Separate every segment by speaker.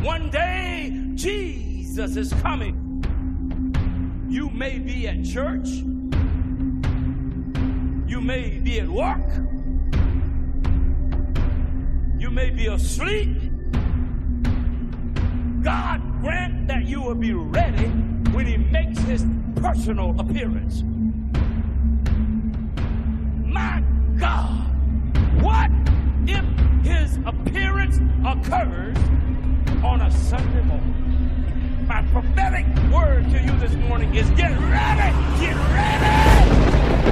Speaker 1: one day Jesus is coming. You may be at church. You may be at work. You may be asleep. God grant that you will be ready when he makes his personal appearance. My God, what if his appearance occurs on a Sunday morning? My prophetic word to you this morning is get ready! Get ready!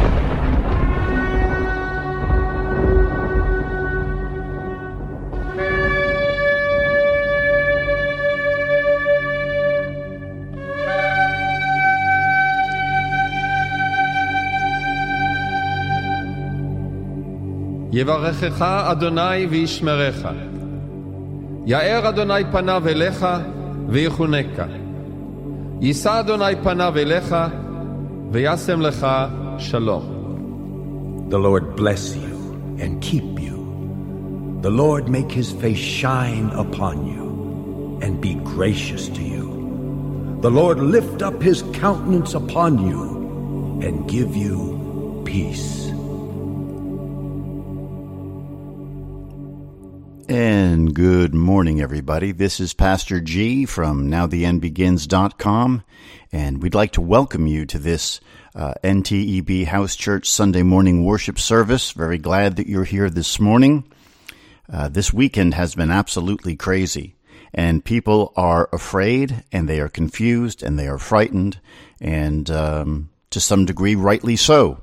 Speaker 2: יברכך אדוני וישמרך. יאר אדוני פניו אליך ויחונקה. יישא אדוני פניו אליך וישם לך שלום.
Speaker 3: The Lord bless you and keep you. The Lord make his face shine upon you and be gracious to you. The Lord lift up his countenance upon you and give you peace.
Speaker 4: And good morning, everybody. This is Pastor G from NowTheEndBegins.com, and we'd like to welcome you to this NTEB House Church Sunday morning worship service. Very glad that you're here this morning. This weekend has been absolutely crazy, and people are afraid, and they are confused, and they are frightened, and to some degree, rightly so.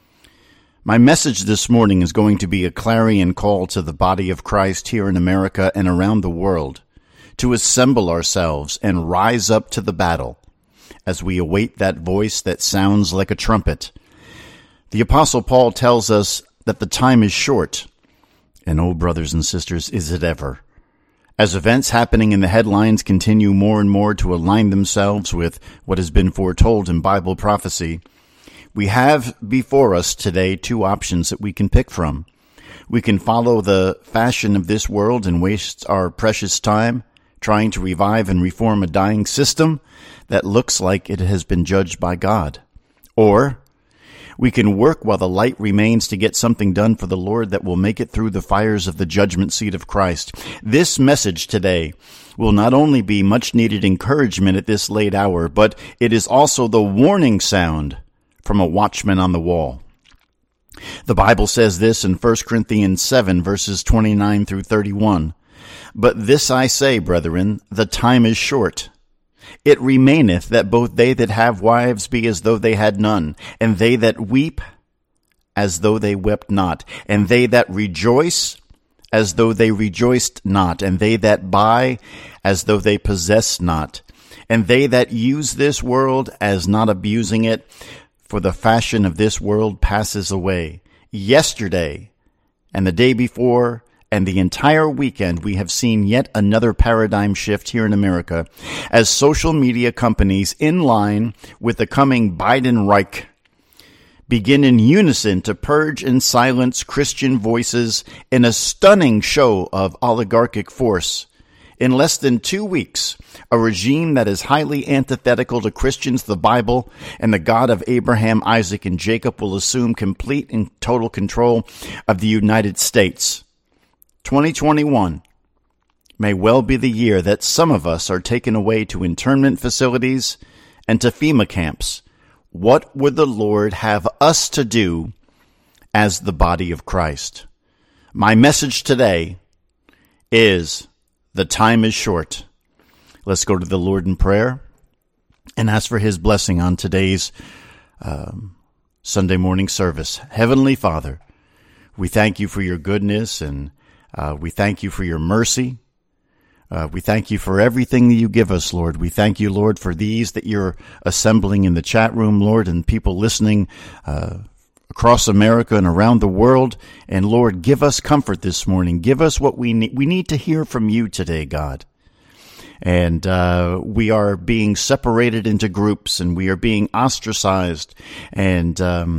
Speaker 4: My message this morning is going to be a clarion call to the body of Christ here in America and around the world to assemble ourselves and rise up to the battle as we await that voice that sounds like a trumpet. The Apostle Paul tells us that the time is short, and oh, brothers and sisters, is it ever? As events happening in the headlines continue more and more to align themselves with what has been foretold in Bible prophecy, we have before us today two options that we can pick from. We can follow the fashion of this world and waste our precious time trying to revive and reform a dying system that looks like it has been judged by God. Or we can work while the light remains to get something done for the Lord that will make it through the fires of the judgment seat of Christ. This message today will not only be much needed encouragement at this late hour, but it is also the warning sound from a watchman on the wall. The Bible says this in 1 Corinthians 7, verses 29 through 31. But this I say, brethren, the time is short. It remaineth that both they that have wives be as though they had none, and they that weep as though they wept not, and they that rejoice as though they rejoiced not, and they that buy as though they possessed not, and they that use this world as not abusing it, for the fashion of this world passes away. Yesterday and the day before and the entire weekend, we have seen yet another paradigm shift here in America as social media companies in line with the coming Biden Reich begin in unison to purge and silence Christian voices in a stunning show of oligarchic force. In less than 2 weeks, a regime that is highly antithetical to Christians, the Bible, and the God of Abraham, Isaac, and Jacob will assume complete and total control of the United States. 2021 may well be the year that some of us are taken away to internment facilities and to FEMA camps. What would the Lord have us to do as the body of Christ? My message today is: the time is short. Let's go to the Lord in prayer and ask for his blessing on today's Sunday morning service. Heavenly Father, we thank you for your goodness, and we thank you for your mercy. We thank you for everything that you give us, Lord. We thank you, Lord, for these that you're assembling in the chat room, Lord, and people listening across America and around the world. And Lord, give us comfort this morning. Give us what we need. We need to hear from you today, God. And we are being separated into groups, and we are being ostracized. And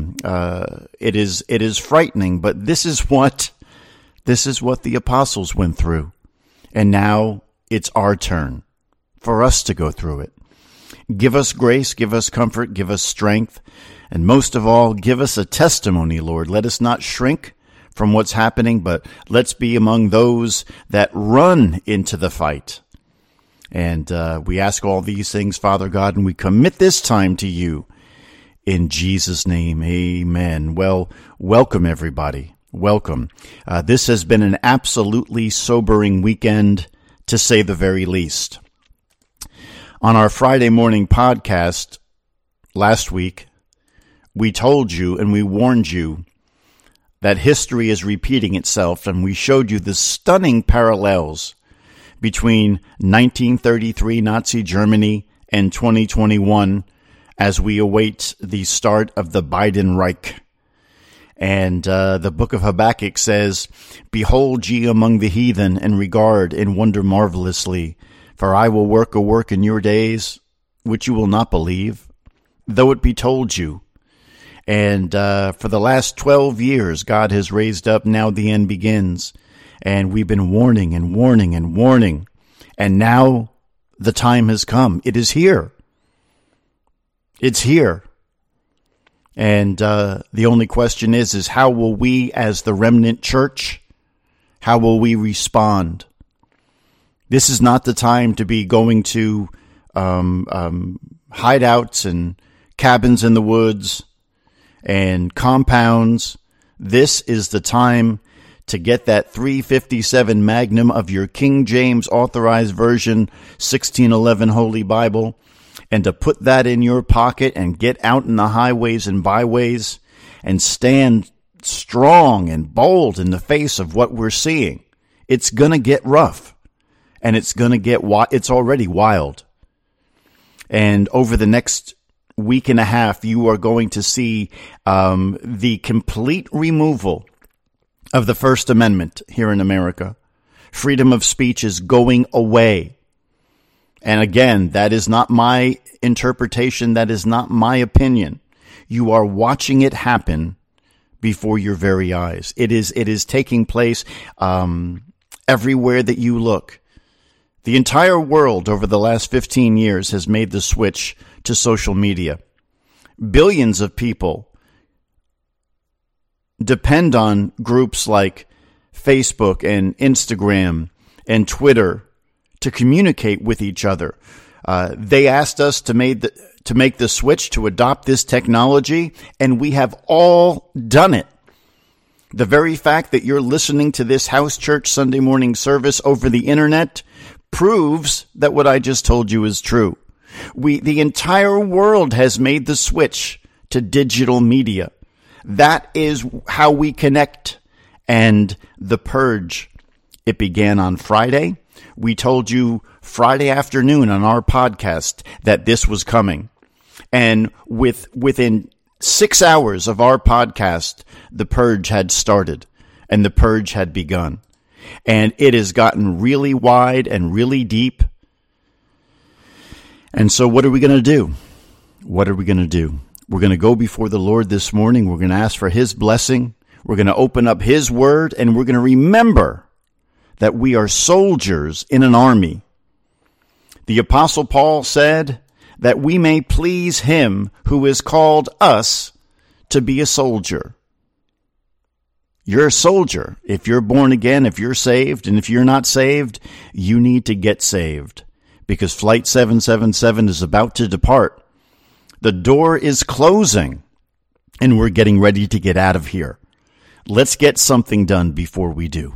Speaker 4: it is frightening, but this is what the apostles went through. And now it's our turn for us to go through it. Give us grace, give us comfort, give us strength, and most of all, give us a testimony, Lord. Let us not shrink from what's happening, but let's be among those that run into the fight. And we ask all these things, Father God, and we commit this time to you. In Jesus' name, amen. Well, welcome, everybody. Welcome. This has been an absolutely sobering weekend, to say the very least. On our Friday morning podcast last week, we told you and we warned you that history is repeating itself, and we showed you the stunning parallels between 1933 Nazi Germany and 2021 as we await the start of the Biden Reich. And the book of Habakkuk says, "Behold ye among the heathen, and regard and wonder marvelously, for I will work a work in your days, which you will not believe, though it be told you." And for the last 12 years, God has raised up Now the End Begins. And we've been warning and warning and warning. And now the time has come. It is here. It's here. And the only question is how will we as the remnant church, how will we respond? This is not the time to be going to hideouts and cabins in the woods and compounds. This is the time to get that 357 Magnum of your King James Authorized Version 1611 Holy Bible, and to put that in your pocket and get out in the highways and byways and stand strong and bold in the face of what we're seeing. It's going to get rough, and it's already wild. And over the next week and a half, you are going to see the complete removal of the First Amendment here in America. Freedom of speech is going away. And again, that is not my interpretation. That is not my opinion. You are watching it happen before your very eyes. It is taking place everywhere that you look. The entire world over the last 15 years has made the switch to social media. Billions of people depend on groups like Facebook and Instagram and Twitter to communicate with each other. They asked us to make the switch to adopt this technology, and we have all done it. The very fact that you're listening to this house church Sunday morning service over the internet proves that what I just told you is true. The entire world has made the switch to digital media. That is how we connect. And the purge, it began on Friday. We told you Friday afternoon on our podcast that this was coming. And within 6 hours of our podcast, the purge had started and the purge had begun. And it has gotten really wide and really deep. And so what are we going to do? What are we going to do? We're going to go before the Lord this morning. We're going to ask for His blessing. We're going to open up His word, and we're going to remember that we are soldiers in an army. The Apostle Paul said that we may please Him who has called us to be a soldier. You're a soldier. If you're born again, if you're saved, and if you're not saved, you need to get saved, because Flight 777 is about to depart. The door is closing, and we're getting ready to get out of here. Let's get something done before we do.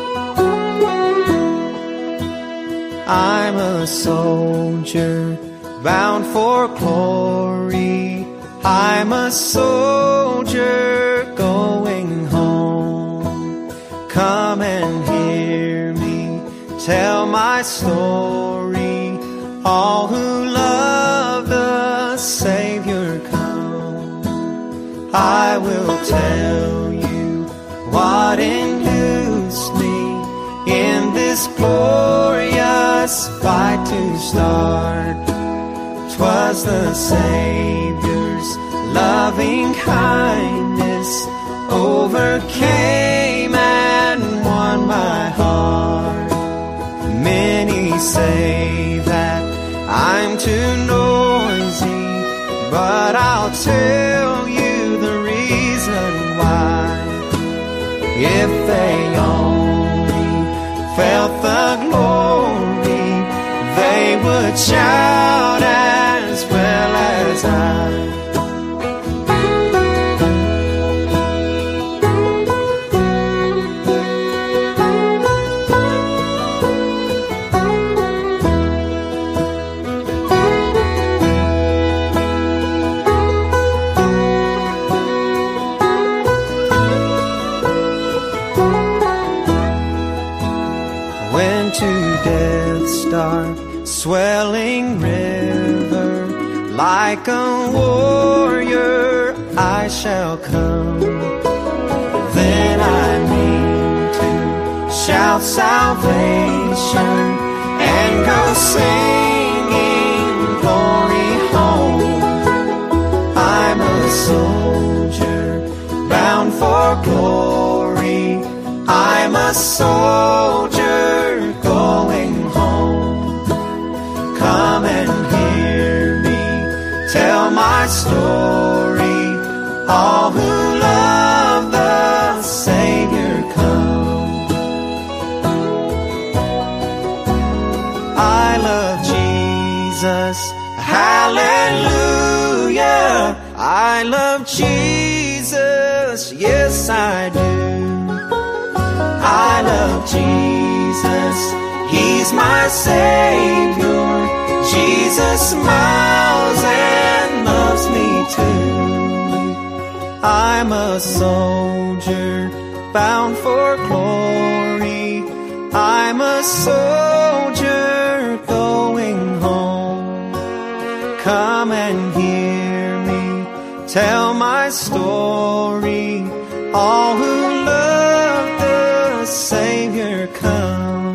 Speaker 5: I'm a soldier bound for glory. I'm a soldier going home. Come and hear me tell my story. All who love the Savior come. I will tell you what induced me in this glorious fight to start. 'Twas the Savior's loving kindness overcame and won my heart. Many say that I'm too noisy, but I'll tell you the reason why. If they only felt the glory, they would shout as well as I. Swelling river, like a warrior I shall come. Then I mean to shout salvation and go singing glory home. I'm a soldier bound for glory. I'm a soldier going home. Come and hear me tell my story. All who love the Savior come. I love Jesus, hallelujah. I love Jesus, yes I do. I love Jesus, He's my Savior. Jesus smiles and loves me too. I'm a soldier bound for glory. I'm a soldier going home. Come and hear me tell my story. All who love the Savior come.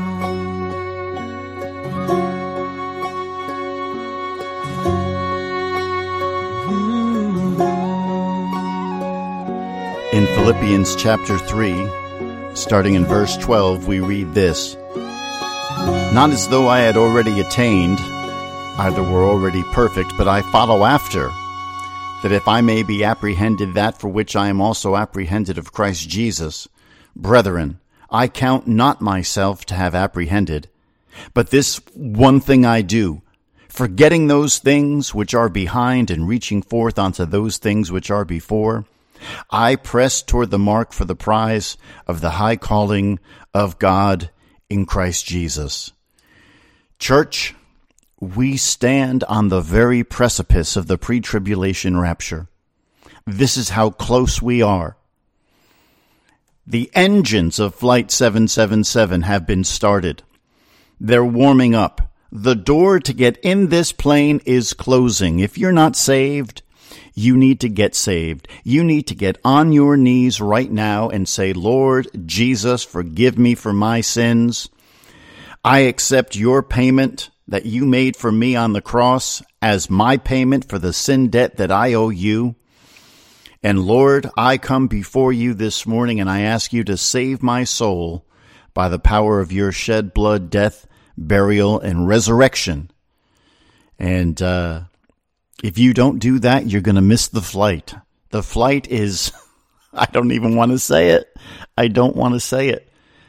Speaker 4: In Philippians chapter 3, starting in verse 12, we read this: Not as though I had already attained, either were already perfect, but I follow after, that if I may be apprehended that for which I am also apprehended of Christ Jesus. Brethren, I count not myself to have apprehended, but this one thing I do, forgetting those things which are behind and reaching forth unto those things which are before, I press toward the mark for the prize of the high calling of God in Christ Jesus. Church, we stand on the very precipice of the pre-tribulation rapture. This is how close we are. The engines of Flight 777 have been started. They're warming up. The door to get in this plane is closing. If you're not saved, you need to get saved. You need to get on your knees right now and say, Lord Jesus, forgive me for my sins. I accept your payment that you made for me on the cross as my payment for the sin debt that I owe you. And Lord, I come before you this morning and I ask you to save my soul by the power of your shed blood, death, burial, and resurrection. And if you don't do that, you're going to miss the flight. The flight is, I don't even want to say it. I don't want to say it.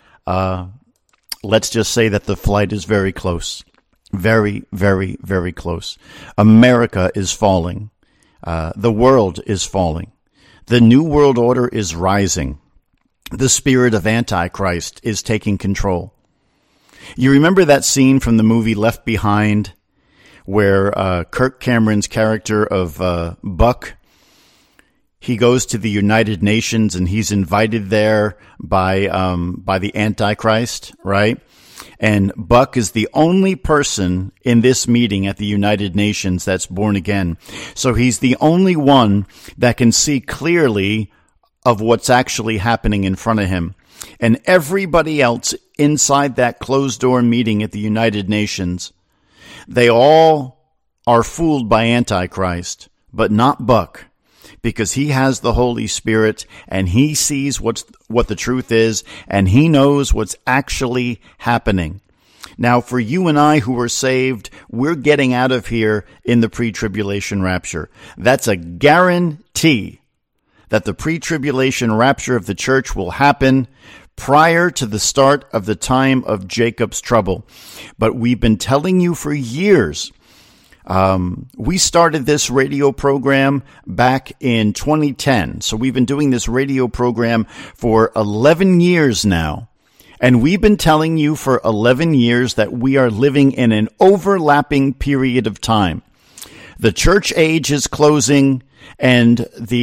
Speaker 4: Let's just say that the flight is very close. Very, very, very close. America is falling. The world is falling. The New World Order is rising. The spirit of Antichrist is taking control. You remember that scene from the movie Left Behind, where Kirk Cameron's character of Buck, he goes to the United Nations and he's invited there by the Antichrist, right? And Buck is the only person in this meeting at the United Nations that's born again. So he's the only one that can see clearly of what's actually happening in front of him. And everybody else inside that closed-door meeting at the United Nations, they all are fooled by Antichrist, but not Buck, because he has the Holy Spirit and he sees what the truth is and he knows what's actually happening. Now, for you and I who are saved, we're getting out of here in the pre-tribulation rapture. That's a guarantee that the pre-tribulation rapture of the church will happen prior to the start of the time of Jacob's trouble. But we've been telling you for years. We started this radio program back in 2010. So we've been doing this radio program for 11 years now. And we've been telling you for 11 years that we are living in an overlapping period of time. The church age is closing, and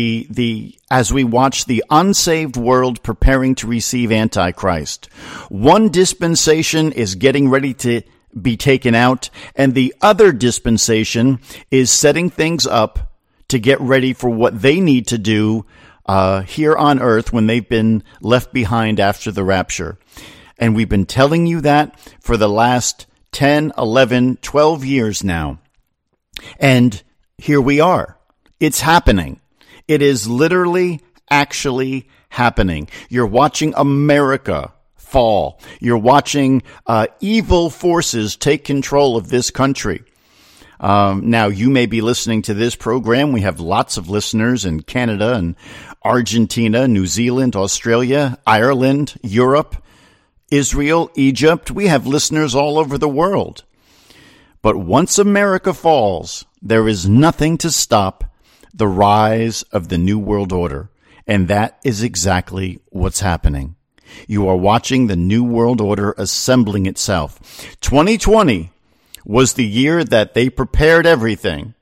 Speaker 4: as we watch the unsaved world preparing to receive Antichrist. One dispensation is getting ready to be taken out, and the other dispensation is setting things up to get ready for what they need to do here on earth when they've been left behind after the rapture. And we've been telling you that for the last 10, 11, 12 years now. And here we are. It's happening. It is literally actually happening. You're watching America fall. You're watching evil forces take control of this country. Now, you may be listening to this program. We have lots of listeners in Canada and Argentina, New Zealand, Australia, Ireland, Europe, Israel, Egypt. We have listeners all over the world. But once America falls, there is nothing to stop the rise of the New World Order. And that is exactly what's happening. You are watching the New World Order assembling itself. 2020 was the year that they prepared everything.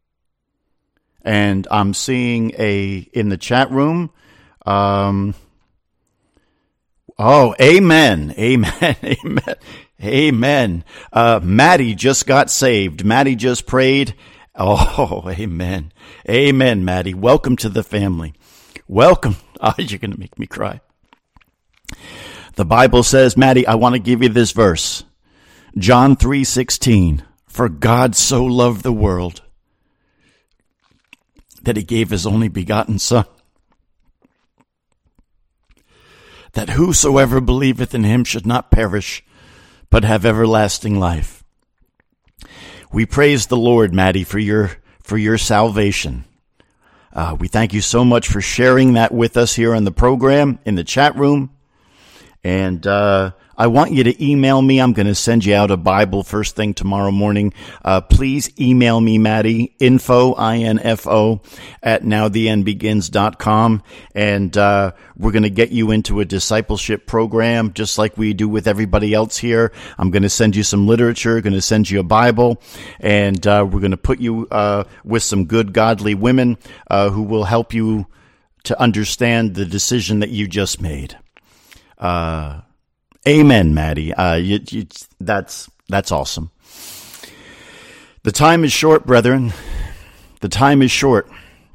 Speaker 4: And I'm seeing in the chat room, amen, amen, amen, amen. Maddie just got saved. Maddie just prayed. Oh, amen. Amen, Maddie. Welcome to the family. Welcome. Oh, you're going to make me cry. The Bible says, Maddie, I want to give you this verse. John 3:16. For God so loved the world that he gave his only begotten Son, that whosoever believeth in him should not perish, but have everlasting life. We praise the Lord, Maddie, for your salvation. We thank you so much for sharing that with us here on the program, in the chat room. And I want you to email me. I'm going to send you out a Bible first thing tomorrow morning. Please email me, Maddie, info, I-N-F-O, at nowthenbegins.com. And we're going to get you into a discipleship program, just like we do with everybody else here. I'm going to send you some literature, going to send you a Bible, and we're going to put you with some good, godly women who will help you to understand the decision that you just made. Amen, Maddie. That's awesome. The time is short, brethren. The time is short.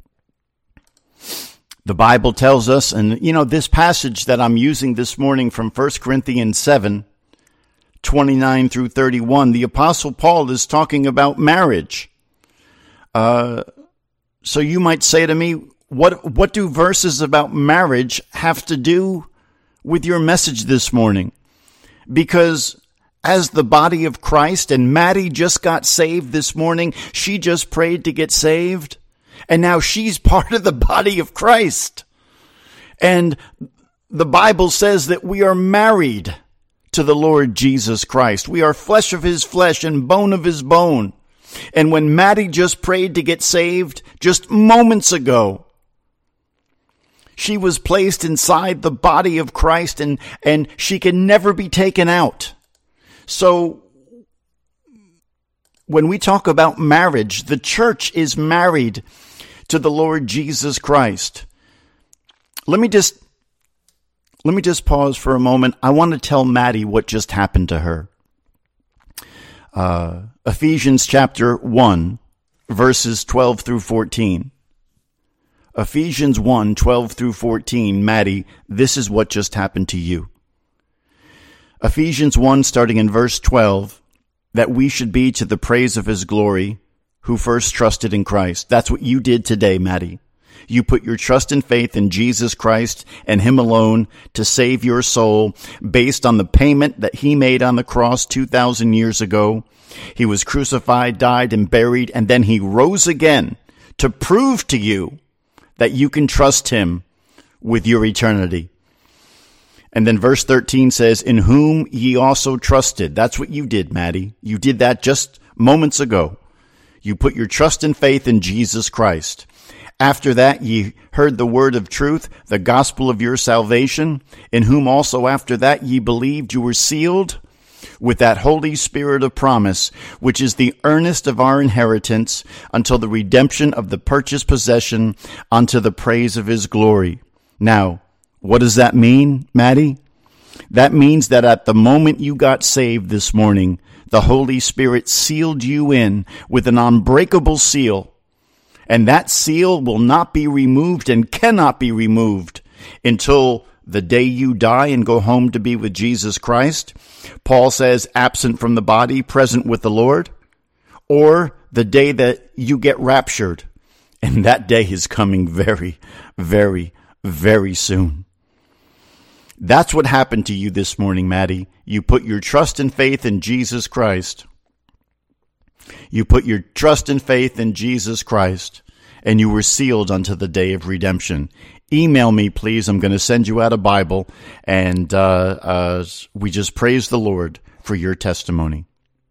Speaker 4: The Bible tells us, and this passage that I'm using this morning from 1 Corinthians 7, 29 through 31, the Apostle Paul is talking about marriage. So you might say to me, what do verses about marriage have to do with your message this morning? Because as the body of Christ, and Maddie just got saved this morning, she just prayed to get saved, and now she's part of the body of Christ. And the Bible says that we are married to the Lord Jesus Christ. We are flesh of his flesh and bone of his bone. And when Maddie just prayed to get saved just moments ago, she was placed inside the body of Christ, and she can never be taken out. So when we talk about marriage, the church is married to the Lord Jesus Christ. Let me just pause for a moment. I want to tell Maddie what just happened to her. Ephesians chapter 1, verses 12 through 14. Ephesians 1, 12 through 14. Maddie, this is what just happened to you. Ephesians 1, starting in verse 12, that we should be to the praise of his glory, who first trusted in Christ. That's what you did today, Maddie. You put your trust and faith in Jesus Christ and him alone to save your soul based on the payment that he made on the cross 2,000 years ago. He was crucified, died, and buried, and then he rose again to prove to you that you can trust him with your eternity. And then verse 13 says, in whom ye also trusted. That's what you did, Maddie. You did that just moments ago. You put your trust and faith in Jesus Christ. After that, ye heard the word of truth, the gospel of your salvation, in whom also after that ye believed, you were sealed with that Holy Spirit of promise, which is the earnest of our inheritance until the redemption of the purchased possession unto the praise of his glory. Now, what does that mean, Maddie? That means that at the moment you got saved this morning, the Holy Spirit sealed you in with an unbreakable seal. And that seal will not be removed and cannot be removed until the day you die and go home to be with Jesus Christ. Paul says, absent from the body, present with the Lord. Or the day that you get raptured. And that day is coming very, very, very soon. That's what happened to you this morning, Maddie. You put your trust and faith in Jesus Christ. You put your trust and faith in Jesus Christ, and you were sealed unto the day of redemption. Email me, please. I'm going to send you out a Bible, and we just praise the Lord for your testimony.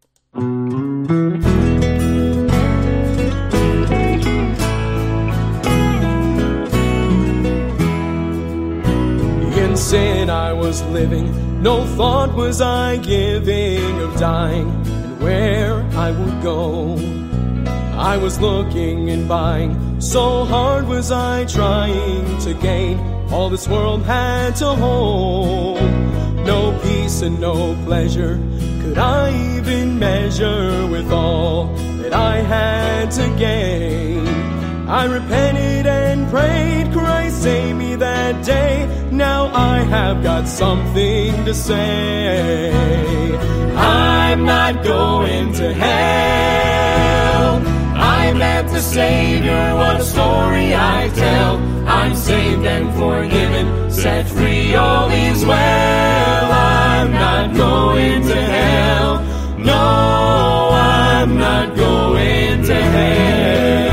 Speaker 6: In sin I was living, no thought was I giving of dying and where I would go. I was looking and buying, so hard was I trying to gain all this world had to hold. No peace and no pleasure could I even measure with all that I had to gain. I repented and prayed, Christ save me that day. Now I have got something to say. I'm not going to hell. I met the Savior, what a story I tell. I'm saved and forgiven, set free, all is well. I'm not going to hell. No, I'm not going to hell.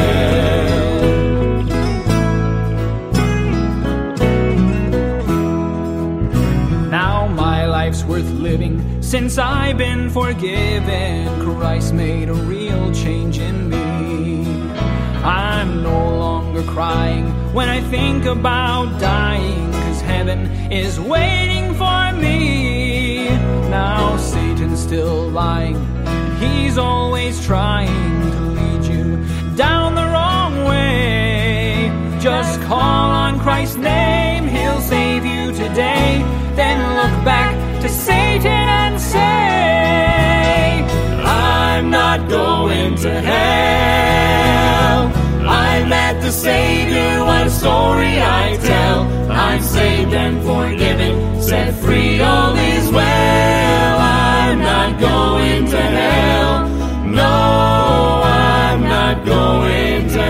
Speaker 7: Now my life's worth living, since I've been forgiven. Christ made a real change in me. I'm no longer crying when I think about dying, 'cause heaven is waiting for me. Now Satan's still lying, he's always trying to lead you down the wrong way. Just call on Christ's name, he'll save you today. Then look back to Satan and say, I'm not going to hell. I met the Savior, what a story I tell. I'm saved and forgiven, set free, all is well. I'm not going to hell. No, I'm not going to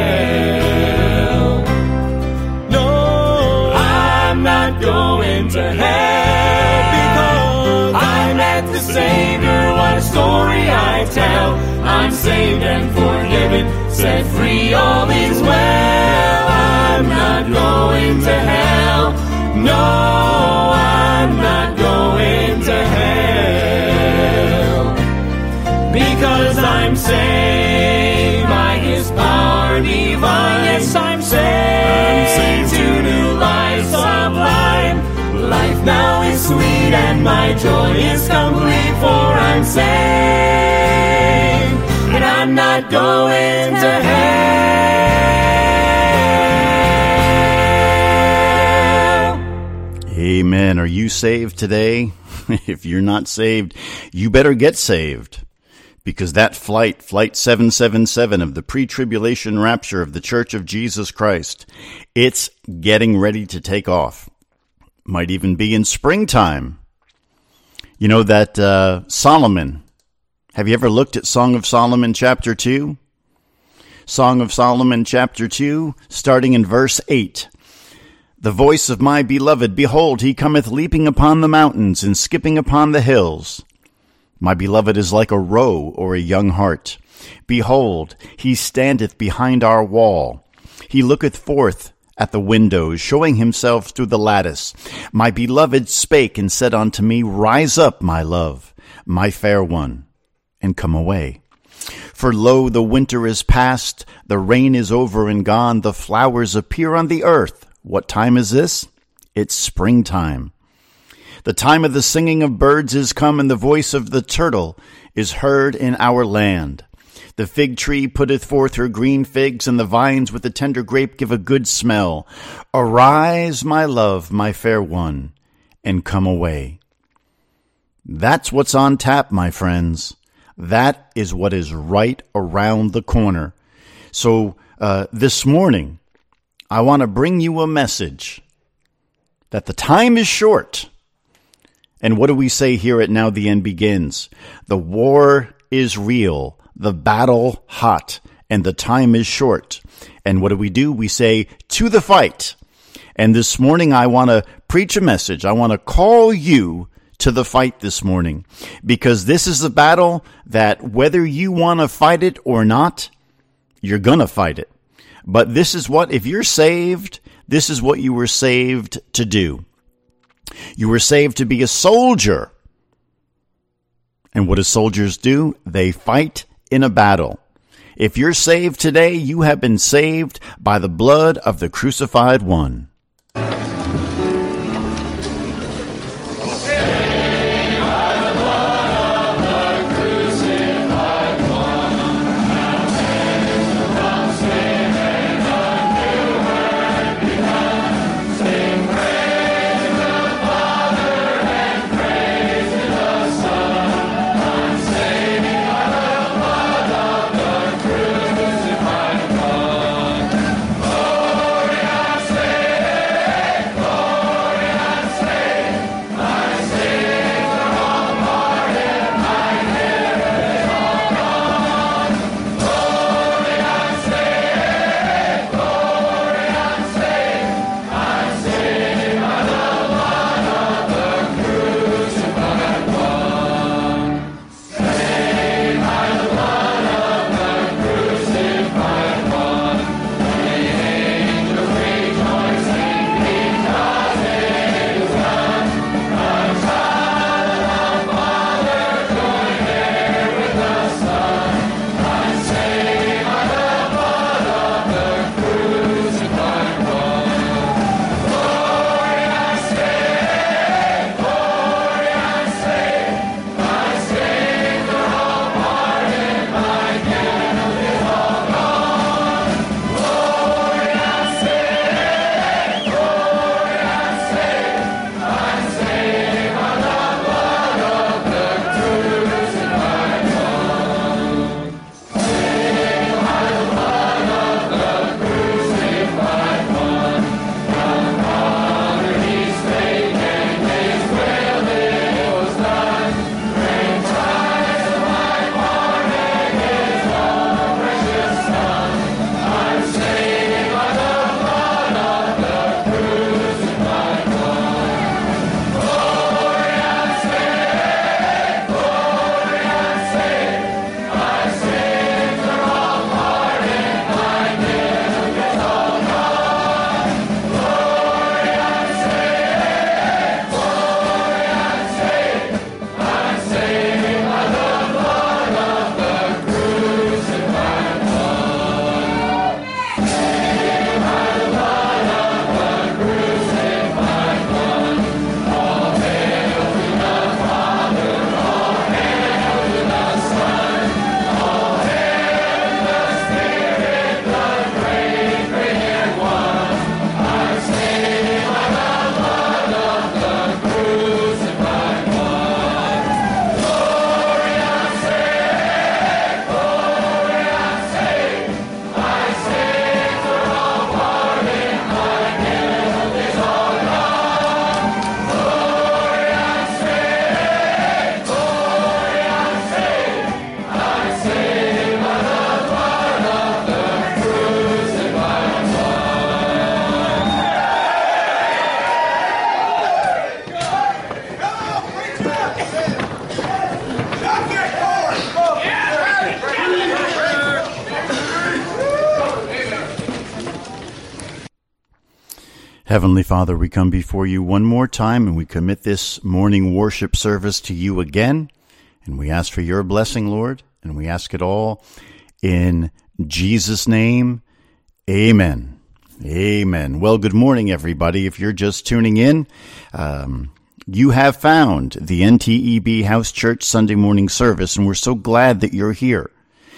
Speaker 7: hell. No, I'm not going to hell, because I met the Savior, what a story I tell. I'm saved and forgiven, set free, all is well. I'm not going to hell. No, I'm not going to hell, because I'm saved by his power divine. Yes, I'm saved to new life sublime. Life now is sweet and my joy is complete, for I'm saved.
Speaker 6: I'm not going to hell.
Speaker 4: Amen. Are you saved today? If you're not saved, you better get saved. Because that flight 777 of the pre-tribulation rapture of the Church of Jesus Christ, it's getting ready to take off. Might even be in springtime. You know that Solomon, have you ever looked at Song of Solomon chapter 2? Song of Solomon chapter 2, starting in verse 8. The voice of my beloved, behold, he cometh leaping upon the mountains and skipping upon the hills. My beloved is like a roe or a young hart. Behold, he standeth behind our wall. He looketh forth at the windows, showing himself through the lattice. My beloved spake and said unto me, Rise up, my love, my fair one, and come away. For lo, the winter is past, the rain is over and gone, the flowers appear on the earth. What time is this? It's springtime. The time of the singing of birds is come, and the voice of the turtle is heard in our land. The fig tree putteth forth her green figs, and the vines with the tender grape give a good smell. Arise, my love, my fair one, and come away. That's what's on tap, my friends. That is what is right around the corner. So this morning, I want to bring you a message that the time is short. And what do we say here at Now the End Begins? The war is real, the battle hot, and the time is short. And what do? We say, to the fight. And this morning I want to preach a message. I want to call you to the fight this morning. Because this is a battle that whether you want to fight it or not, you're going to fight it. But this is what, if you're saved, this is what you were saved to do. You were saved to be a soldier. And what do soldiers do? They fight in a battle. If you're saved today, you have been saved by the blood of the crucified one. Heavenly Father, we come before you one more time, and we commit this morning worship service to you again. And we ask for your blessing, Lord, and we ask it all in Jesus' name. Amen. Amen. Well, good morning, everybody. If you're just tuning in, you have found the NTEB House Church Sunday morning service, and we're so glad that you're here.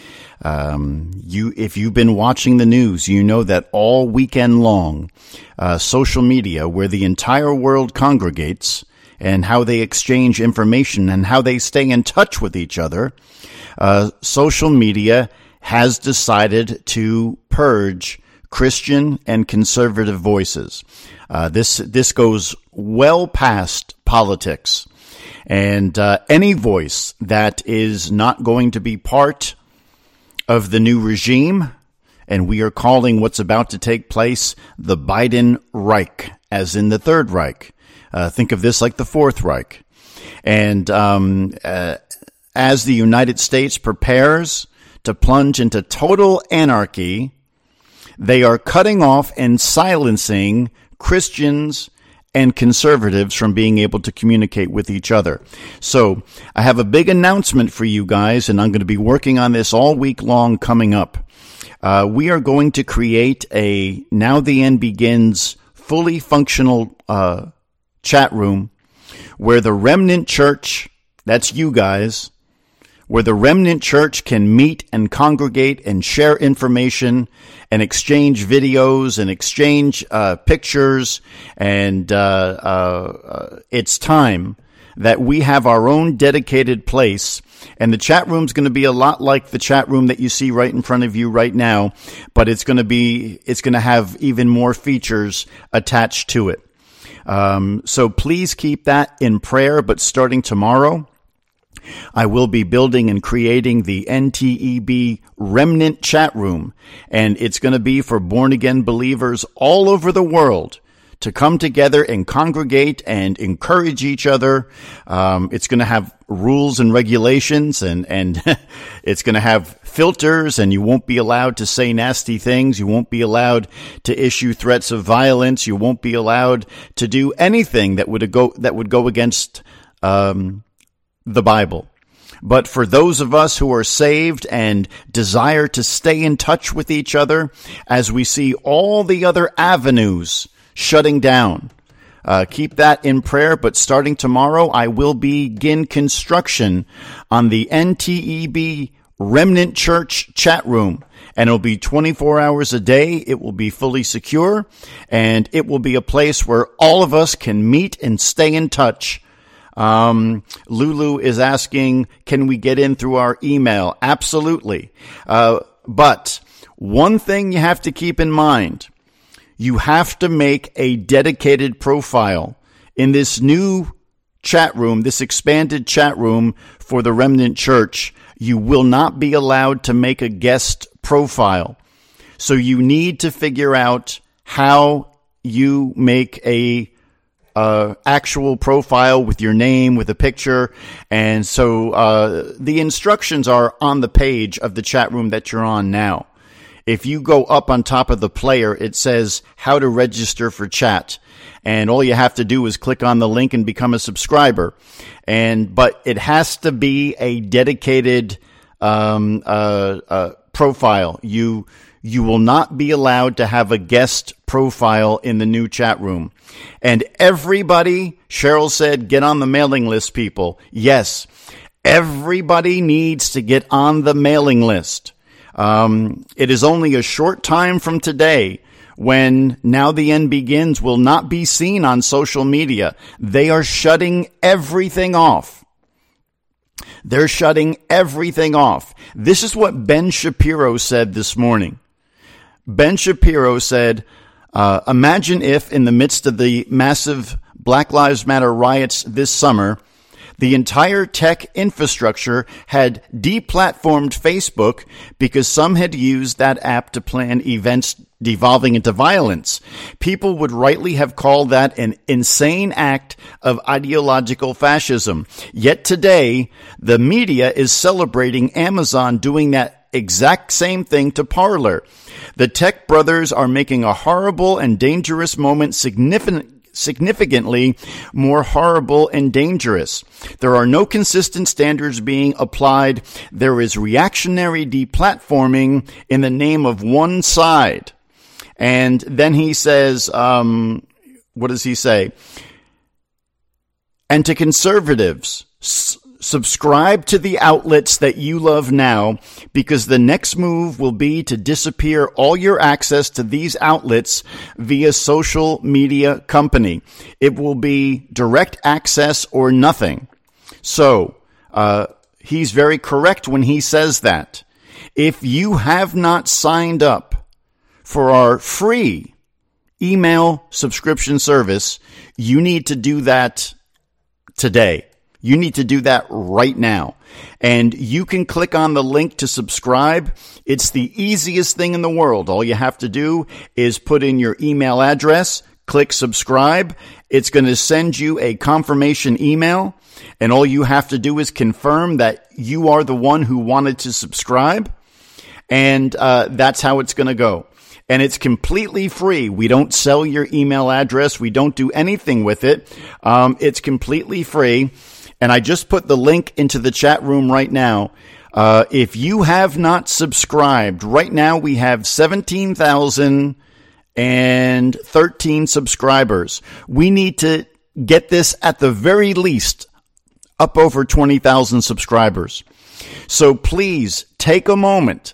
Speaker 4: If you've been watching the news, you know that all weekend long, social media, where the entire world congregates, and how they exchange information and how they stay in touch with each other, social media has decided to purge Christian and conservative voices. This goes well past politics, and any voice that is not going to be part of the new regime, and we are calling what's about to take place the Biden Reich, as in the Third Reich. Think of this like the Fourth Reich. And as the United States prepares to plunge into total anarchy, they are cutting off and silencing Christians and conservatives from being able to communicate with each other. So I have a big announcement for you guys, and I'm going to be working on this all week long coming up. We are going to create a Now the End Begins fully functional chat room where the remnant church, that's you guys, where the remnant church can meet and congregate and share information and exchange videos and exchange pictures. And it's time that we have our own dedicated place. And the chat room's going to be a lot like the chat room that you see right in front of you right now, but it's going to have even more features attached to it. So please keep that in prayer, but starting tomorrow, I will be building and creating the NTEB Remnant Chat Room, and it's going to be for born-again believers all over the world to come together and congregate and encourage each other. It's going to have rules and regulations, and it's going to have filters, and you won't be allowed to say nasty things. You won't be allowed to issue threats of violence. You won't be allowed to do anything that would go against the Bible. But for those of us who are saved and desire to stay in touch with each other, as we see all the other avenues shutting down, keep that in prayer. But starting tomorrow, I will begin construction on the NTEB Remnant Church chat room, and it'll be 24 hours a day. It will be fully secure, and it will be a place where all of us can meet and stay in touch. Lulu is asking, can we get in through our email? Absolutely. But one thing you have to keep in mind, you have to make a dedicated profile in this new chat room, this expanded chat room for the Remnant Church. You will not be allowed to make a guest profile. So you need to figure out how you make a actual profile with your name, with a picture. And so the instructions are on the page of the chat room that you're on now. If you go up on top of the player, it says how to register for chat. And all you have to do is click on the link and become a subscriber. But it has to be a dedicated profile. You will not be allowed to have a guest profile in the new chat room. And everybody, Cheryl said, get on the mailing list, people. Yes, everybody needs to get on the mailing list. It is only a short time from today when Now the End Begins will not be seen on social media. They are shutting everything off. They're shutting everything off. This is what Ben Shapiro said this morning. Ben Shapiro said, imagine if in the midst of the massive Black Lives Matter riots this summer, the entire tech infrastructure had deplatformed Facebook because some had used that app to plan events devolving into violence. People would rightly have called that an insane act of ideological fascism. Yet today, the media is celebrating Amazon doing that exact same thing to Parler. The tech brothers are making a horrible and dangerous moment significantly more horrible and dangerous. There are no consistent standards being applied. There is reactionary deplatforming in the name of one side. And then he says, what does he say? And to conservatives, subscribe to the outlets that you love now, because the next move will be to disappear all your access to these outlets via social media company. It will be direct access or nothing. So, he's very correct when he says that. If you have not signed up for our free email subscription service, you need to do that today. You need to do that right now. And you can click on the link to subscribe. It's the easiest thing in the world. All you have to do is put in your email address, click subscribe. It's going to send you a confirmation email. And all you have to do is confirm that you are the one who wanted to subscribe. And that's how it's going to go. And it's completely free. We don't sell your email address. We don't do anything with it. It's completely free. And I just put the link into the chat room right now. If you have not subscribed, right now we have 17,013 subscribers. We need to get this at the very least up over 20,000 subscribers. So please take a moment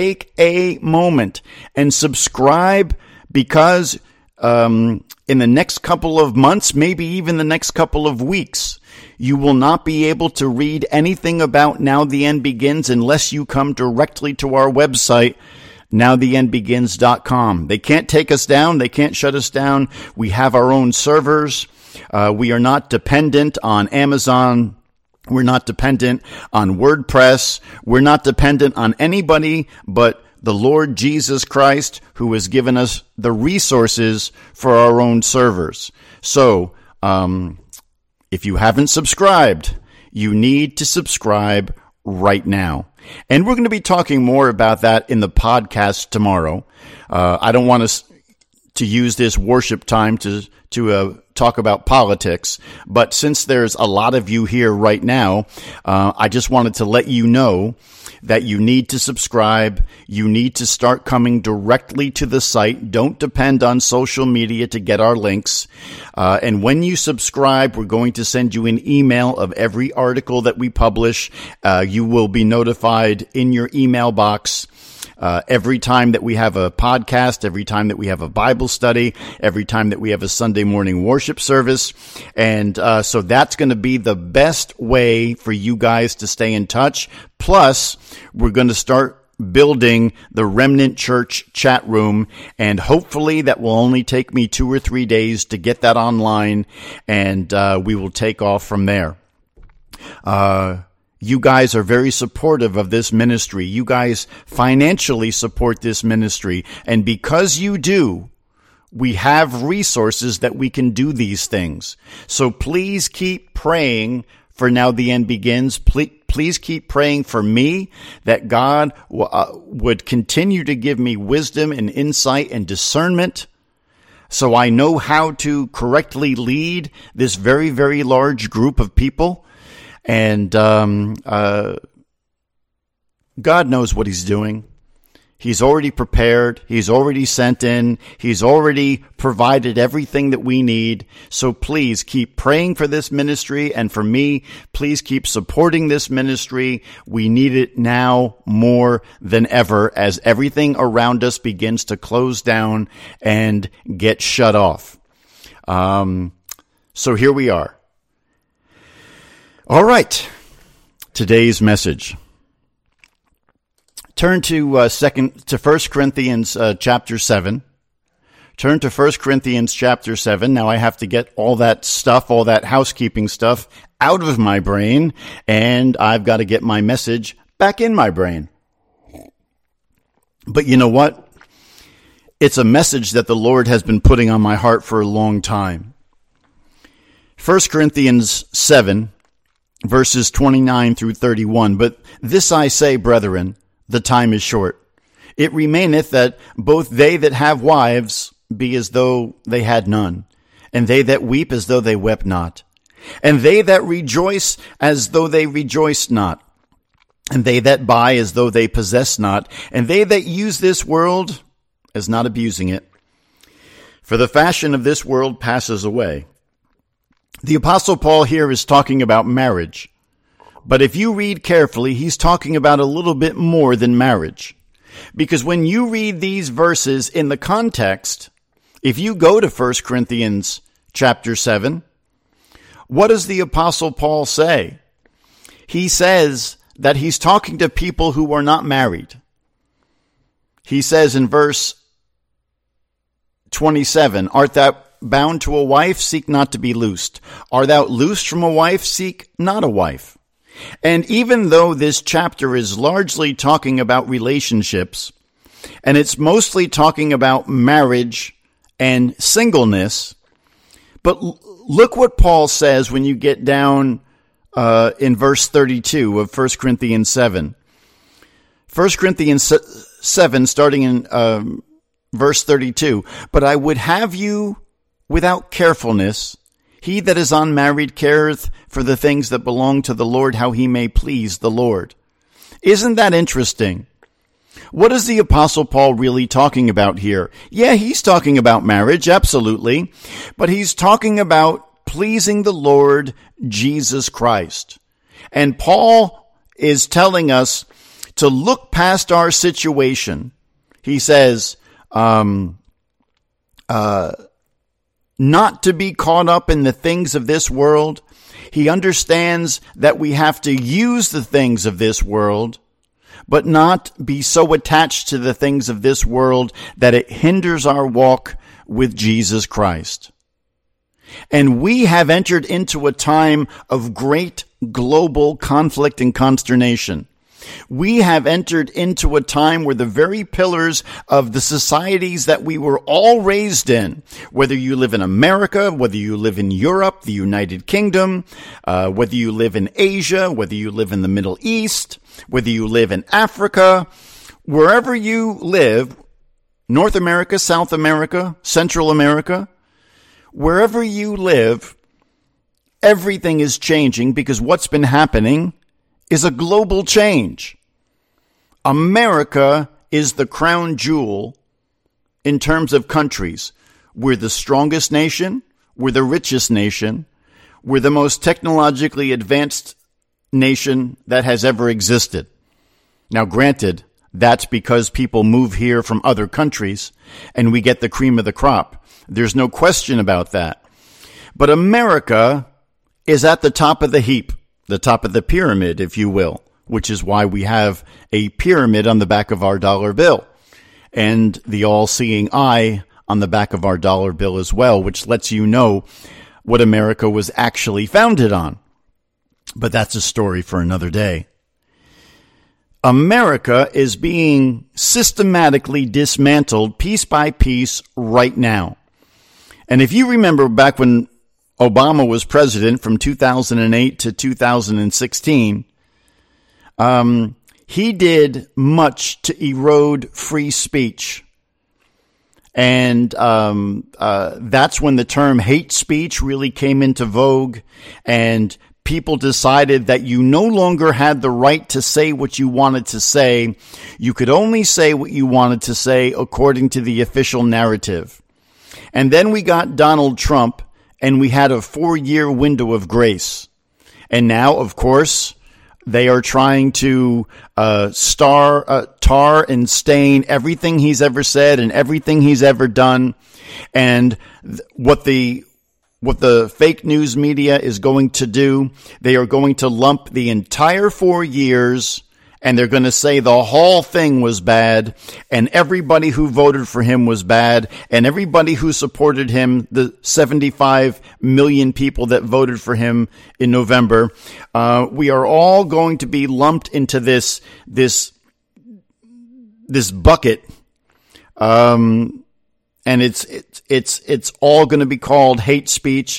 Speaker 4: and subscribe, because in the next couple of months, maybe even the next couple of weeks, you will not be able to read anything about Now the End Begins unless you come directly to our website, nowtheendbegins.com. They can't take us down. They can't shut us down. We have our own servers. We are not dependent on Amazon. We're not dependent on WordPress. We're not dependent on anybody but the Lord Jesus Christ, who has given us the resources for our own servers. So, if you haven't subscribed, you need to subscribe right now. And we're going to be talking more about that in the podcast tomorrow. I don't want us to use this worship time to talk about politics, but since there's a lot of you here right now, I just wanted to let you know that you need to subscribe. You need to start coming directly to the site. Don't depend on social media to get our links. And when you subscribe, we're going to send you an email of every article that we publish. You will be notified in your email box every time that we have a podcast, every time that we have a Bible study, every time that we have a Sunday morning worship service. And so that's going to be the best way for you guys to stay in touch. Plus, we're going to start building the Remnant Church chat room, and hopefully that will only take me 2 or 3 days to get that online, and we will take off from there. You guys are very supportive of this ministry. You guys financially support this ministry, and because you do, we have resources that we can do these things. So please keep praying for Now the End Begins. Please keep praying for me, that God would continue to give me wisdom and insight and discernment, so I know how to correctly lead this very, very large group of people. And God knows what He's doing. He's already prepared. He's already sent in. He's already provided everything that we need. So please keep praying for this ministry, and for me, please keep supporting this ministry. We need it now more than ever, as everything around us begins to close down and get shut off. So here we are. All right. Today's message. Turn to 1 Corinthians chapter 7. Turn to 1 Corinthians chapter 7. Now I have to get all that stuff, all that housekeeping stuff out of my brain, and I've got to get my message back in my brain. But you know what? It's a message that the Lord has been putting on my heart for a long time. 1 Corinthians 7, verses 29 through 31. But this I say, brethren, the time is short. It remaineth that both they that have wives be as though they had none, and they that weep as though they wept not, and they that rejoice as though they rejoiced not, and they that buy as though they possess not, and they that use this world as not abusing it. For the fashion of this world passes away. The Apostle Paul here is talking about marriage. But if you read carefully, he's talking about a little bit more than marriage. Because when you read these verses in the context, if you go to 1 Corinthians chapter 7, what does the Apostle Paul say? He says that he's talking to people who are not married. He says in verse 27, Art thou bound to a wife? Seek not to be loosed. Art thou loosed from a wife? Seek not a wife. And even though this chapter is largely talking about relationships, and it's mostly talking about marriage and singleness, but look what Paul says when you get down in verse 32 of 1 Corinthians 7. 1 Corinthians 7, starting in verse 32, But I would have you without carefulness. He that is unmarried careth for the things that belong to the Lord, how he may please the Lord. Isn't that interesting? What is the Apostle Paul really talking about here? Yeah, he's talking about marriage, absolutely. But he's talking about pleasing the Lord Jesus Christ. And Paul is telling us to look past our situation. He says, not to be caught up in the things of this world. He understands that we have to use the things of this world, but not be so attached to the things of this world that it hinders our walk with Jesus Christ. And we have entered into a time of great global conflict and consternation. We have entered into a time where the very pillars of the societies that we were all raised in, whether you live in America, whether you live in Europe, the United Kingdom, whether you live in Asia, whether you live in the Middle East, whether you live in Africa, wherever you live, North America, South America, Central America, wherever you live, everything is changing because what's been happening is a global change. America is the crown jewel in terms of countries. We're the strongest nation. We're the richest nation. We're the most technologically advanced nation that has ever existed. Now, granted, that's because people move here from other countries and we get the cream of the crop. There's no question about that. But America is at the top of the heap. The top of the pyramid, if you will, which is why we have a pyramid on the back of our dollar bill and the all-seeing eye on the back of our dollar bill as well, which lets you know what America was actually founded on. But that's a story for another day. America is being systematically dismantled piece by piece right now. And if you remember back when Obama was president from 2008 to 2016, he did much to erode free speech. And that's when the term hate speech really came into vogue, and people decided that you no longer had the right to say what you wanted to say. You could only say what you wanted to say according to the official narrative. And then we got Donald Trump, and we had a 4-year window of grace. And now, of course, they are trying to tar and stain everything he's ever said and everything he's ever done. And what the fake news media is going to do, they are going to lump the entire 4 years, and they're going to say the whole thing was bad, and everybody who voted for him was bad, and everybody who supported him, the 75 million people that voted for him in November, we are all going to be lumped into this bucket, and it's all going to be called hate speech.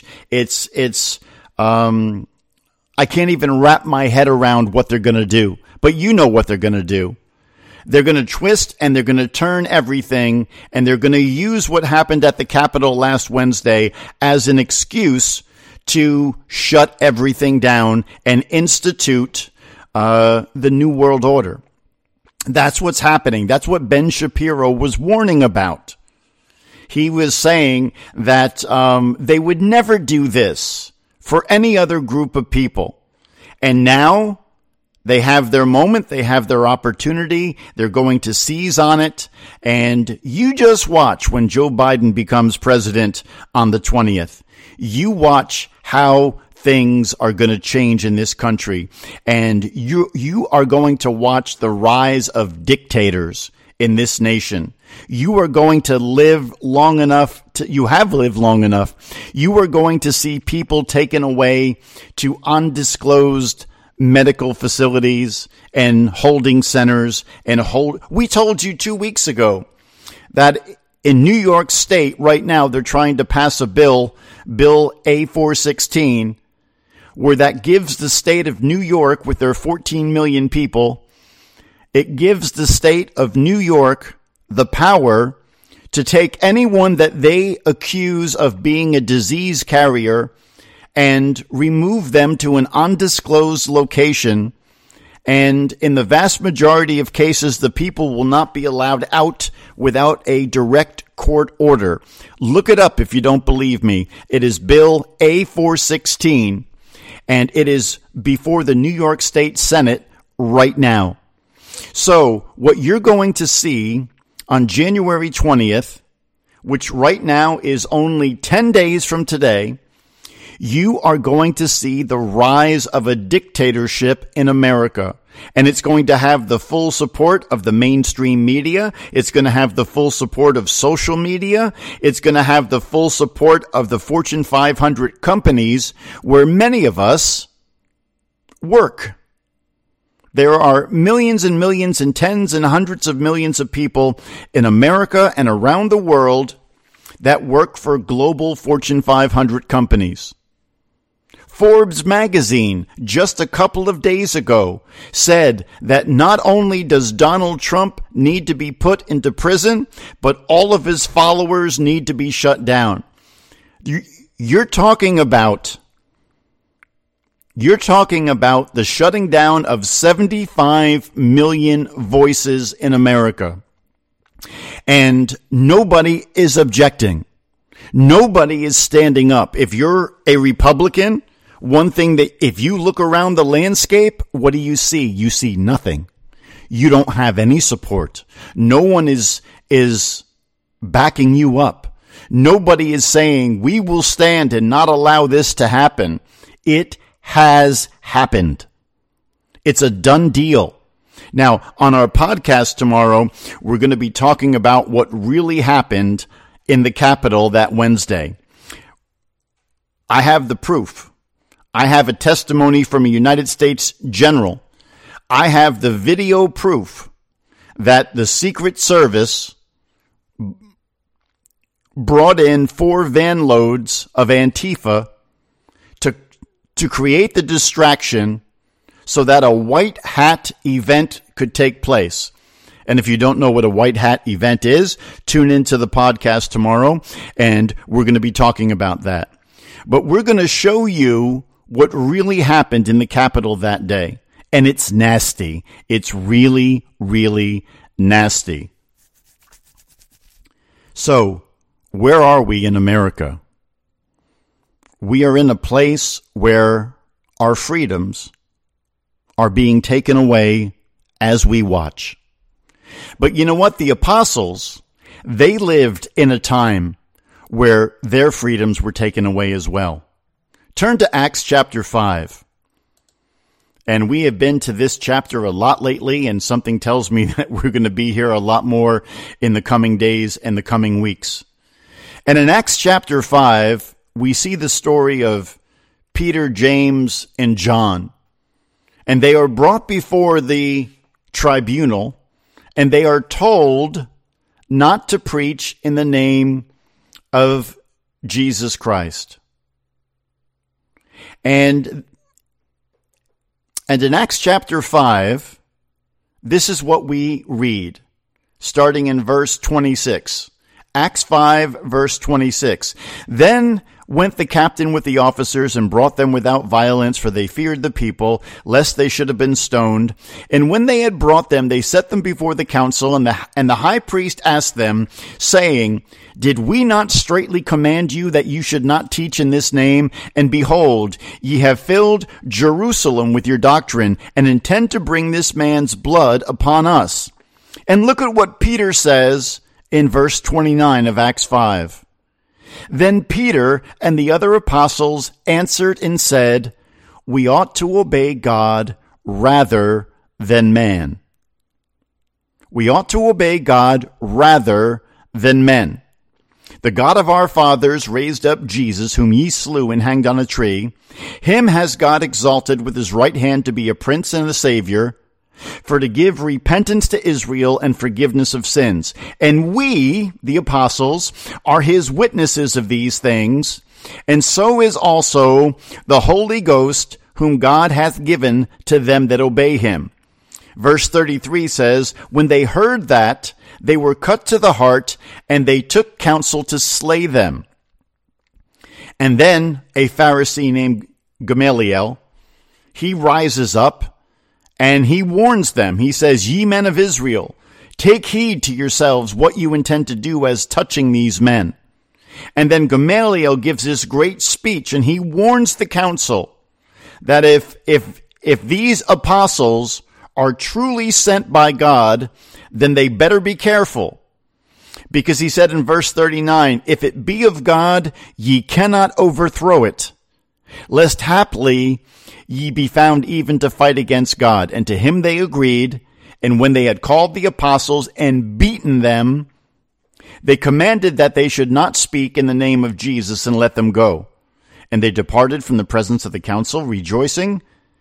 Speaker 4: I can't even wrap my head around what they're going to do. But you know what they're going to do. They're going to twist and they're going to turn everything, and they're going to use what happened at the Capitol last Wednesday as an excuse to shut everything down and institute the New World Order. That's what's happening. That's what Ben Shapiro was warning about. He was saying that they would never do this for any other group of people. And now they have their moment. They have their opportunity. They're going to seize on it. And you just watch when Joe Biden becomes president on the 20th. You watch how things are going to change in this country. And you are going to watch the rise of dictators in this nation. You are going to live long enough you have lived long enough. You are going to see people taken away to undisclosed medical facilities and holding centers we told you 2 weeks ago that in New York State right now they're trying to pass a bill A416, where that gives the state of New York, with their 14 million people, it gives the state of New York the power to take anyone that they accuse of being a disease carrier and remove them to an undisclosed location. And in the vast majority of cases, the people will not be allowed out without a direct court order. Look it up if you don't believe me. It is Bill A416, and it is before the New York State Senate right now. So what you're going to see on January 20th, which right now is only 10 days from today, you are going to see the rise of a dictatorship in America. And it's going to have the full support of the mainstream media. It's going to have the full support of social media. It's going to have the full support of the Fortune 500 companies where many of us work. There are millions and millions and tens and hundreds of millions of people in America and around the world that work for global Fortune 500 companies. Forbes magazine, just a couple of days ago, said that not only does Donald Trump need to be put into prison, but all of his followers need to be shut down. You're talking about the shutting down of 75 million voices in America. And nobody is objecting. Nobody is standing up. If you're a Republican, one thing that if you look around the landscape, what do you see? You see nothing. You don't have any support. No one is backing you up. Nobody is saying, we will stand and not allow this to happen. It has happened. It's a done deal. Now, on our podcast tomorrow, we're going to be talking about what really happened in the Capitol that Wednesday. I have the proof. I have a testimony from a United States general. I have the video proof that the Secret Service brought in 4 van loads of Antifa to create the distraction so that a white hat event could take place. And if you don't know what a white hat event is, tune into the podcast tomorrow, and we're going to be talking about that. But we're going to show you what really happened in the Capitol that day. And it's nasty. It's really, really nasty. So, where are we in America? We are in a place where our freedoms are being taken away as we watch. But you know what? The apostles, they lived in a time where their freedoms were taken away as well. Turn to Acts chapter 5. And we have been to this chapter a lot lately, and something tells me that we're going to be here a lot more in the coming days and the coming weeks. And in Acts chapter 5, we see the story of Peter, James, and John. And they are brought before the tribunal, and they are told not to preach in the name of Jesus Christ. And in Acts chapter 5, this is what we read, starting in verse 26. Acts 5, verse 26. Then went the captain with the officers and brought them without violence, for they feared the people, lest they should have been stoned. And when they had brought them, they set them before the council, and the high priest asked them, saying, Did we not straitly command you that you should not teach in this name? And behold, ye have filled Jerusalem with your doctrine, and intend to bring this man's blood upon us. And look at what Peter says in verse 29 of Acts 5. Then Peter and the other apostles answered and said, We ought to obey God rather than man. We ought to obey God rather than men. The God of our fathers raised up Jesus, whom ye slew and hanged on a tree. Him has God exalted with his right hand to be a prince and a savior, for to give repentance to Israel and forgiveness of sins. And we, the apostles, are his witnesses of these things, and so is also the Holy Ghost, whom God hath given to them that obey him. Verse 33 says, When they heard that, they were cut to the heart, and they took counsel to slay them. And then a Pharisee named Gamaliel, he rises up, and he warns them. He says, Ye men of Israel, take heed to yourselves what you intend to do as touching these men. And then Gamaliel gives this great speech, and he warns the council that if these apostles are truly sent by God, then they better be careful. Because he said in verse 39, If it be of God, ye cannot overthrow it, lest haply ye be found even to fight against God. And to him they agreed, and when they had called the apostles and beaten them, they commanded that they should not speak in the name of Jesus, and let them go. And they departed from the presence of the council, rejoicing.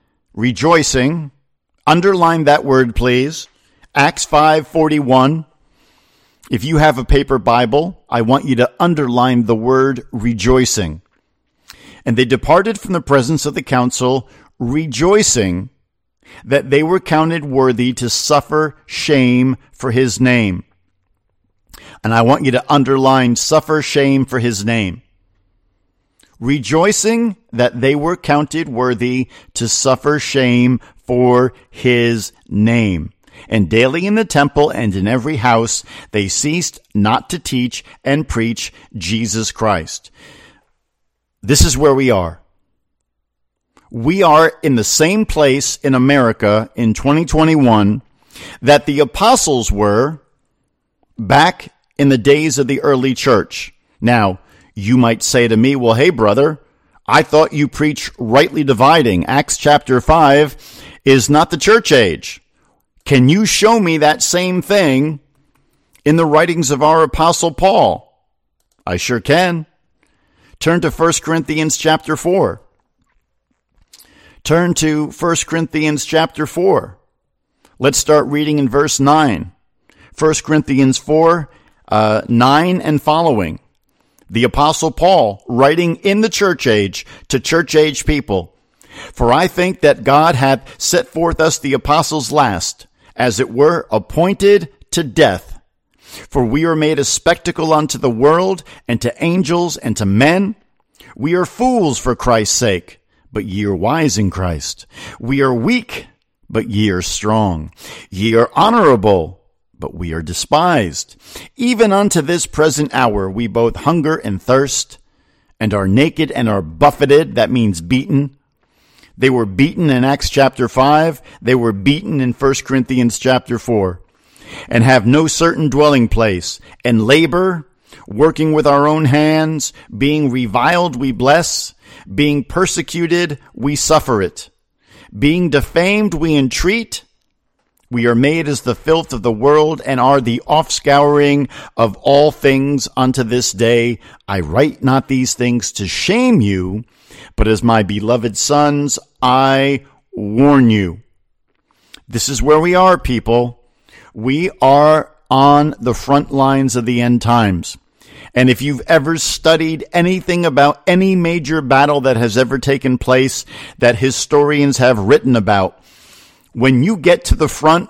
Speaker 4: Underline that word, please. Acts 5:41. If you have a paper Bible, I want you to underline the word rejoicing. And they departed from the presence of the council, rejoicing that they were counted worthy to suffer shame for his name. And I want you to underline suffer shame for his name. Rejoicing that they were counted worthy to suffer shame for his name. And daily in the temple and in every house they ceased not to teach and preach Jesus Christ. This is where we are. We are in the same place in America in 2021 that the apostles were back in the days of the early church. Now, you might say to me, well, hey, brother, I thought you preach rightly dividing. Acts chapter 5 is not the church age. Can you show me that same thing in the writings of our apostle Paul? I sure can. Turn to 1 Corinthians chapter 4. Turn to 1 Corinthians chapter 4. Let's start reading in verse 9. 1 Corinthians 4, 9 and following. The apostle Paul writing in the church age to church age people. For I think that God hath set forth us the apostles last, as it were appointed to death. For we are made a spectacle unto the world, and to angels, and to men. We are fools for Christ's sake, but ye are wise in Christ. We are weak, but ye are strong. Ye are honorable, but we are despised. Even unto this present hour we both hunger and thirst, and are naked and are buffeted. That means beaten. They were beaten in Acts chapter 5. They were beaten in 1 Corinthians chapter 4. And have no certain dwelling place, and labor, working with our own hands, being reviled we bless, being persecuted we suffer it, being defamed we entreat. We are made as the filth of the world, and are the offscouring of all things unto this day. I write not these things to shame you, but as my beloved sons, I warn you. This is where we are, people. We are on the front lines of the end times. And if you've ever studied anything about any major battle that has ever taken place that historians have written about, when you get to the front,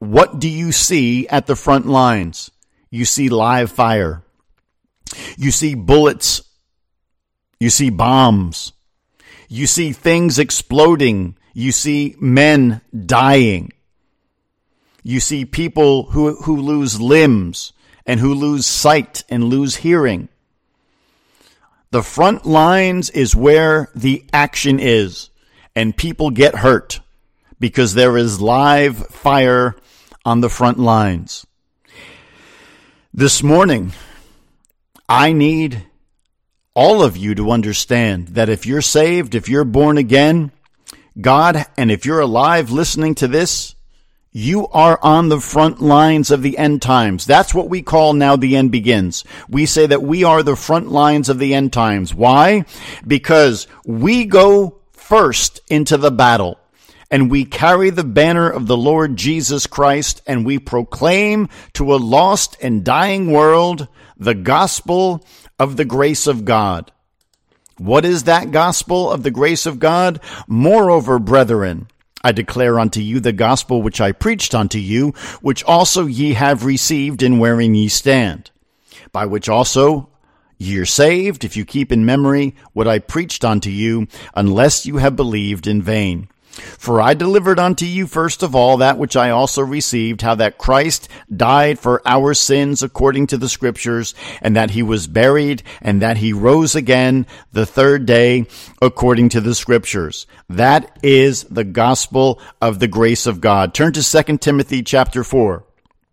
Speaker 4: what do you see at the front lines? You see live fire. You see bullets. You see bombs. You see things exploding. You see men dying. You see people who lose limbs and who lose sight and lose hearing. The front lines is where the action is, and people get hurt because there is live fire on the front lines. This morning, I need all of you to understand that if you're saved, if you're born again, God, and if you're alive listening to this, you are on the front lines of the end times. That's what we call Now the End Begins. We say that we are the front lines of the end times. Why? Because we go first into the battle, and we carry the banner of the Lord Jesus Christ, and we proclaim to a lost and dying world the gospel of the grace of God. What is that gospel of the grace of God? Moreover, brethren, I declare unto you the gospel which I preached unto you, which also ye have received, and wherein ye stand, by which also ye are saved, if you keep in memory what I preached unto you, unless you have believed in vain. For I delivered unto you first of all that which I also received, how that Christ died for our sins according to the Scriptures, and that he was buried, and that he rose again the third day according to the Scriptures. That is the gospel of the grace of God. Turn to 2 Timothy chapter 4.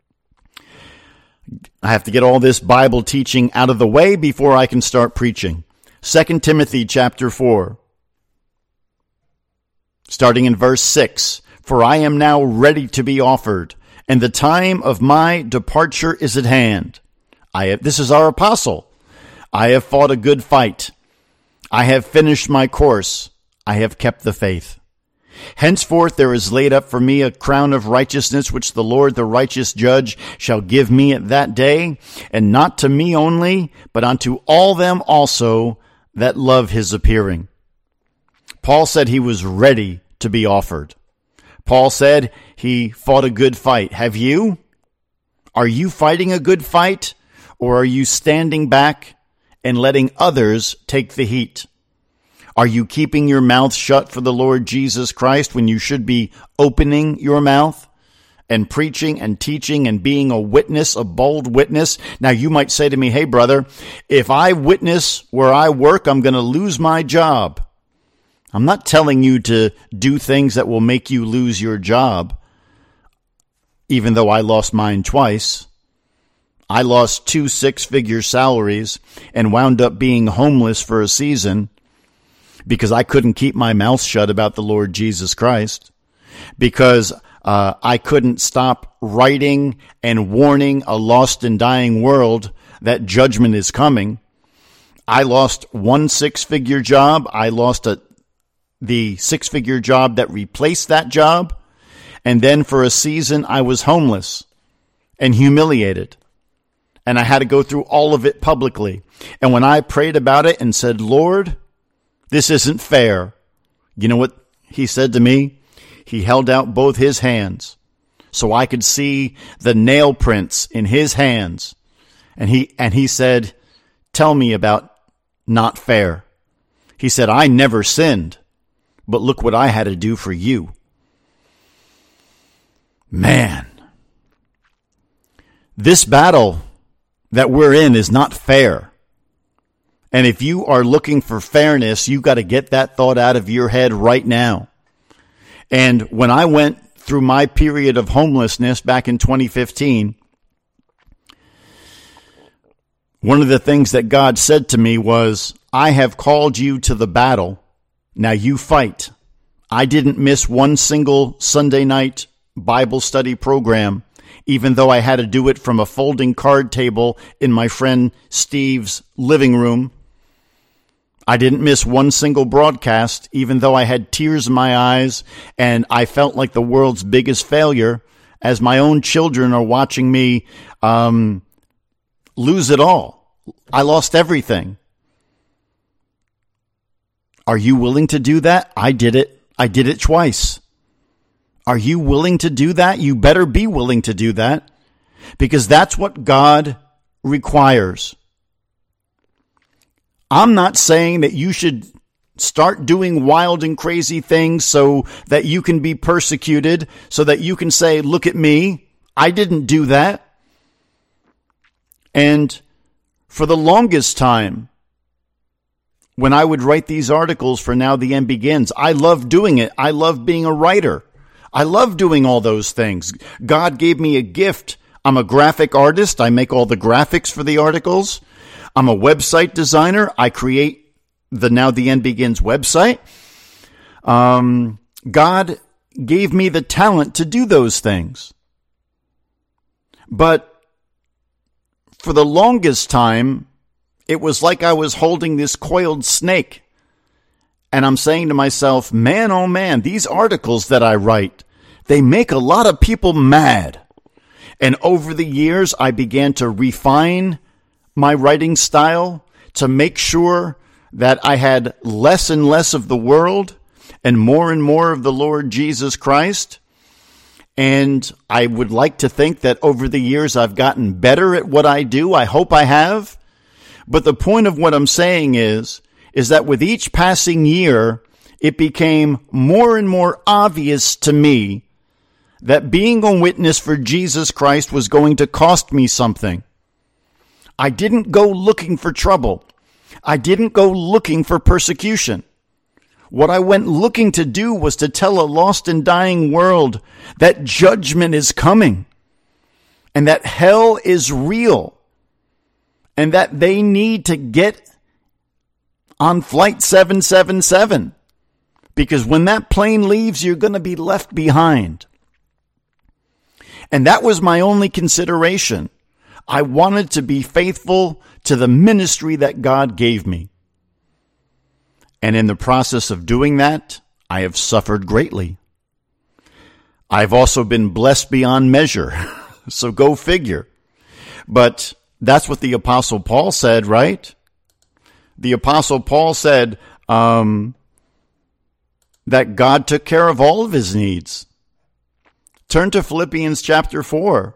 Speaker 4: I have to get all this Bible teaching out of the way before I can start preaching. 2 Timothy chapter 4. Starting in verse 6, for I am now ready to be offered, and the time of my departure is at hand. This is our apostle. I have fought a good fight. I have finished my course. I have kept the faith. Henceforth there is laid up for me a crown of righteousness, which the Lord, the righteous judge, shall give me at that day, and not to me only, but unto all them also that love his appearing. Paul said he was ready to be offered. Paul said he fought a good fight. Have you? Are you fighting a good fight, or are you standing back and letting others take the heat? Are you keeping your mouth shut for the Lord Jesus Christ when you should be opening your mouth and preaching and teaching and being a witness, a bold witness? Now you might say to me, hey brother, if I witness where I work, I'm going to lose my job. I'm not telling you to do things that will make you lose your job, even though I lost mine twice. I lost 2 six-figure salaries and wound up being homeless for a season because I couldn't keep my mouth shut about the Lord Jesus Christ, because I couldn't stop writing and warning a lost and dying world that judgment is coming. I lost 1 six-figure job. I lost the 6-figure job that replaced that job. And then for a season, I was homeless and humiliated. And I had to go through all of it publicly. And when I prayed about it and said, Lord, this isn't fair, you know what he said to me? He held out both his hands so I could see the nail prints in his hands. And he said, tell me about not fair. He said, I never sinned, but look what I had to do for you. Man, this battle that we're in is not fair. And if you are looking for fairness, you got to get that thought out of your head right now. And when I went through my period of homelessness back in 2015, one of the things that God said to me was, I have called you to the battle. Now you fight. I didn't miss one single Sunday night Bible study program, even though I had to do it from a folding card table in my friend Steve's living room. I didn't miss one single broadcast, even though I had tears in my eyes and I felt like the world's biggest failure, as my own children are watching me lose it all. I lost everything. Are you willing to do that? I did it. I did it twice. Are you willing to do that? You better be willing to do that, because that's what God requires. I'm not saying that you should start doing wild and crazy things so that you can be persecuted, so that you can say, look at me, I didn't do that. And for the longest time, when I would write these articles for Now the End Begins, I loved doing it. I loved being a writer. I love doing all those things. God gave me a gift. I'm a graphic artist. I make all the graphics for the articles. I'm a website designer. I create the Now the End Begins website. God gave me the talent to do those things. But for the longest time, it was like I was holding this coiled snake. And I'm saying to myself, man, oh man, these articles that I write, they make a lot of people mad. And over the years, I began to refine my writing style to make sure that I had less and less of the world and more of the Lord Jesus Christ. And I would like to think that over the years, I've gotten better at what I do. I hope I have. But the point of what I'm saying is that with each passing year, it became more and more obvious to me that being a witness for Jesus Christ was going to cost me something. I didn't go looking for trouble. I didn't go looking for persecution. What I went looking to do was to tell a lost and dying world that judgment is coming and that hell is real and that they need to get on flight 777, because when that plane leaves, you're going to be left behind. And that was my only consideration. I wanted to be faithful to the ministry that God gave me. And in the process of doing that, I have suffered greatly. I've also been blessed beyond measure. So go figure. But that's what the Apostle Paul said, right? The Apostle Paul said that God took care of all of his needs. Turn to Philippians chapter 4.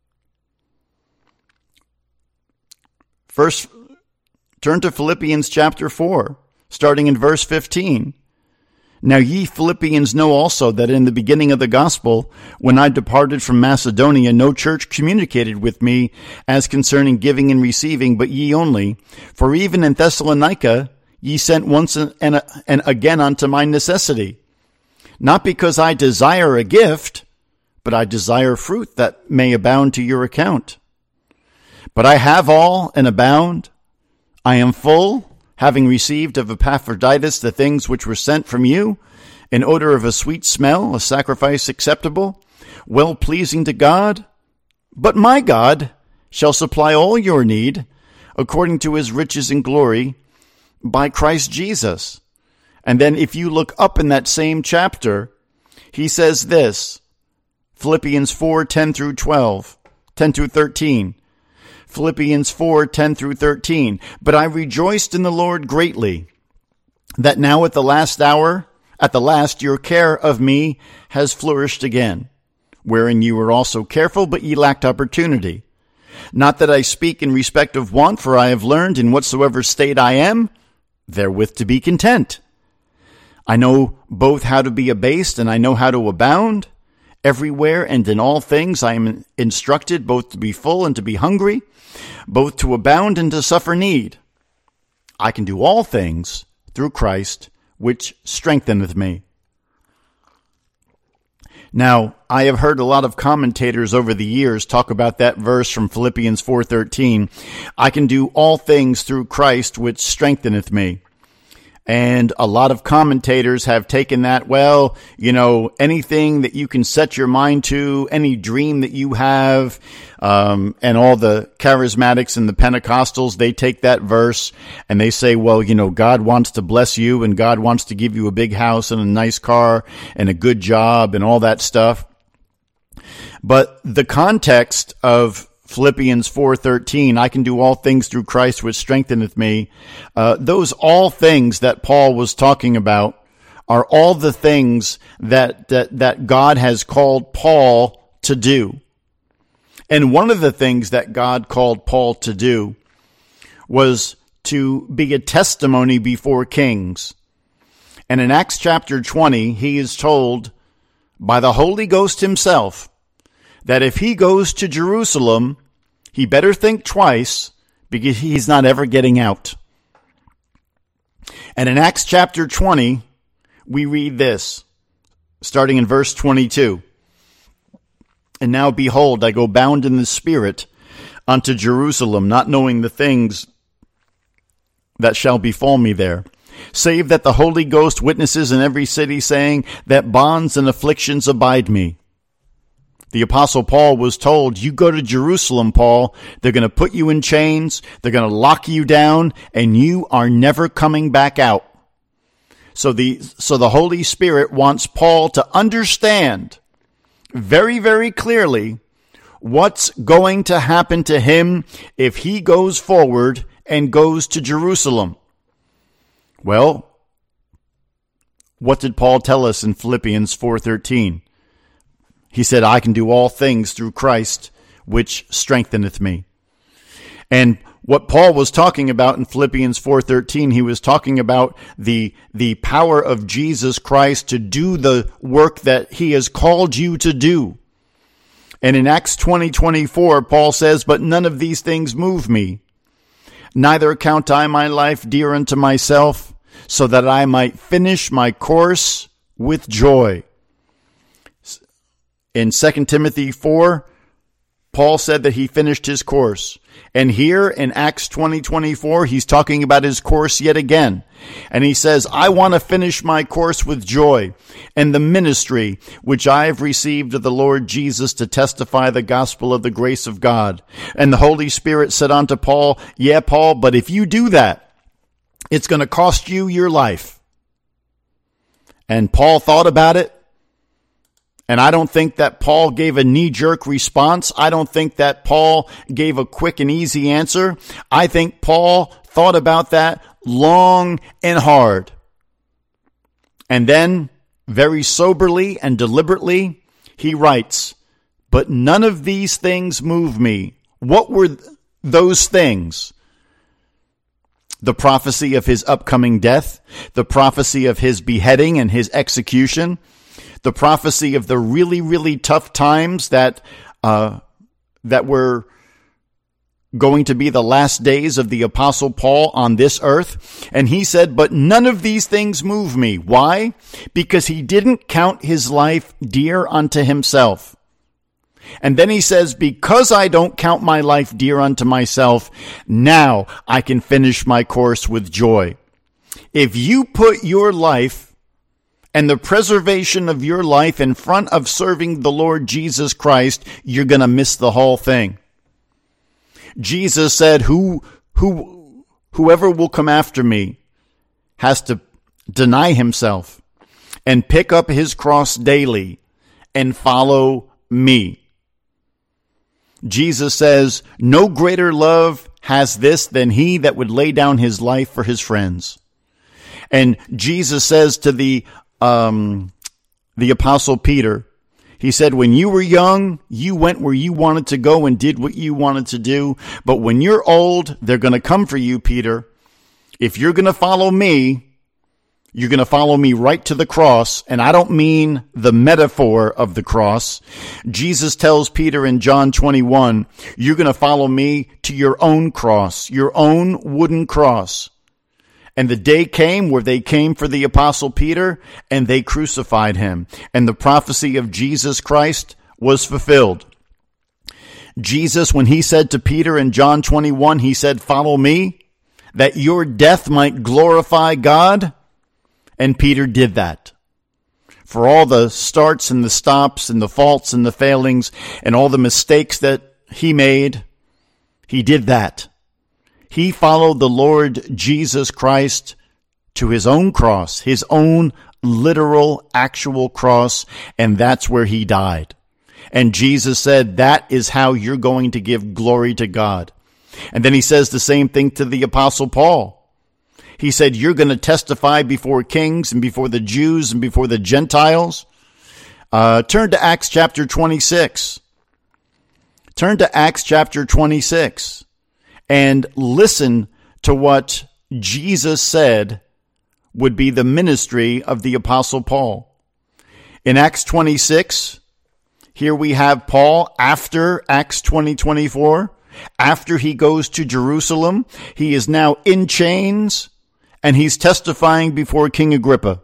Speaker 4: First, turn to Philippians chapter 4, starting in verse 15. Now ye Philippians know also that in the beginning of the gospel, when I departed from Macedonia, no church communicated with me as concerning giving and receiving, but ye only. For even in Thessalonica ye sent once and again unto my necessity. Not because I desire a gift, but I desire fruit that may abound to your account. But I have all and abound. I am full, having received of Epaphroditus the things which were sent from you, an odor of a sweet smell, a sacrifice acceptable, well-pleasing to God. But my God shall supply all your need, according to his riches and glory, by Christ Jesus. And then if you look up in that same chapter, he says this, Philippians 4, 10 through 13. Philippians 4, 10 through 13. But I rejoiced in the Lord greatly, that now at the last, your care of me has flourished again, wherein you were also careful, but ye lacked opportunity. Not that I speak in respect of want, for I have learned in whatsoever state I am, therewith to be content. I know both how to be abased, and I know how to abound. Everywhere and in all things I am instructed both to be full and to be hungry, both to abound and to suffer need. I can do all things through Christ, which strengtheneth me. Now, I have heard a lot of commentators over the years talk about that verse from Philippians 4:13. I can do all things through Christ, which strengtheneth me. And a lot of commentators have taken that, well, anything that you can set your mind to, any dream that you have, and all the charismatics and the Pentecostals, they take that verse and they say, well, God wants to bless you and God wants to give you a big house and a nice car and a good job and all that stuff. But the context of Philippians 4:13, I can do all things through Christ which strengtheneth me. Those all things that Paul was talking about are all the things that God has called Paul to do. And one of the things that God called Paul to do was to be a testimony before kings. And in Acts chapter 20, he is told by the Holy Ghost himself that if he goes to Jerusalem, he better think twice, because he's not ever getting out. And in Acts chapter 20, we read this, starting in verse 22. And now behold, I go bound in the Spirit unto Jerusalem, not knowing the things that shall befall me there, save that the Holy Ghost witnesses in every city, saying that bonds and afflictions abide me. The Apostle Paul was told, you go to Jerusalem, Paul, they're going to put you in chains, they're going to lock you down, and you are never coming back out. So the Holy Spirit wants Paul to understand very, very clearly what's going to happen to him if he goes forward and goes to Jerusalem. Well, what did Paul tell us in Philippians 4:13? He said, I can do all things through Christ, which strengtheneth me. And what Paul was talking about in Philippians 4:13, he was talking about the power of Jesus Christ to do the work that he has called you to do. And in Acts 20:24, Paul says, but none of these things move me. Neither count I my life dear unto myself, so that I might finish my course with joy. In 2 Timothy 4, Paul said that he finished his course. And here in Acts 20:24, he's talking about his course yet again. And he says, I want to finish my course with joy and the ministry which I have received of the Lord Jesus to testify the gospel of the grace of God. And the Holy Spirit said unto Paul, yeah, Paul, but if you do that, it's going to cost you your life. And Paul thought about it. And I don't think that Paul gave a knee-jerk response. I don't think that Paul gave a quick and easy answer. I think Paul thought about that long and hard. And then, very soberly and deliberately, he writes, but none of these things move me. What were those things? The prophecy of his upcoming death, the prophecy of his beheading and his execution, the prophecy of the really, really tough times that were going to be the last days of the Apostle Paul on this earth. And he said, but none of these things move me. Why? Because he didn't count his life dear unto himself. And then he says, because I don't count my life dear unto myself, now I can finish my course with joy. If you put your life and the preservation of your life in front of serving the Lord Jesus Christ, you're going to miss the whole thing. Jesus said, whoever will come after me has to deny himself and pick up his cross daily and follow me. Jesus says, no greater love has this than he that would lay down his life for his friends. And Jesus says to the Apostle Peter, he said, when you were young, you went where you wanted to go and did what you wanted to do. But when you're old, they're going to come for you, Peter. If you're going to follow me, you're going to follow me right to the cross. And I don't mean the metaphor of the cross. Jesus tells Peter in John 21, you're going to follow me to your own cross, your own wooden cross. And the day came where they came for the Apostle Peter, and they crucified him. And the prophecy of Jesus Christ was fulfilled. Jesus, when he said to Peter in John 21, he said, follow me, that your death might glorify God. And Peter did that. For all the starts and the stops and the faults and the failings and all the mistakes that he made, he did that. He followed the Lord Jesus Christ to his own cross, his own literal, actual cross, and that's where he died. And Jesus said, that is how you're going to give glory to God. And then he says the same thing to the Apostle Paul. He said, you're going to testify before kings and before the Jews and before the Gentiles. Turn to Acts chapter 26. Turn to Acts chapter 26 and listen to what Jesus said would be the ministry of the Apostle Paul. In Acts 26, here we have Paul after Acts 20:24. After he goes to Jerusalem, he is now in chains and he's testifying before King Agrippa.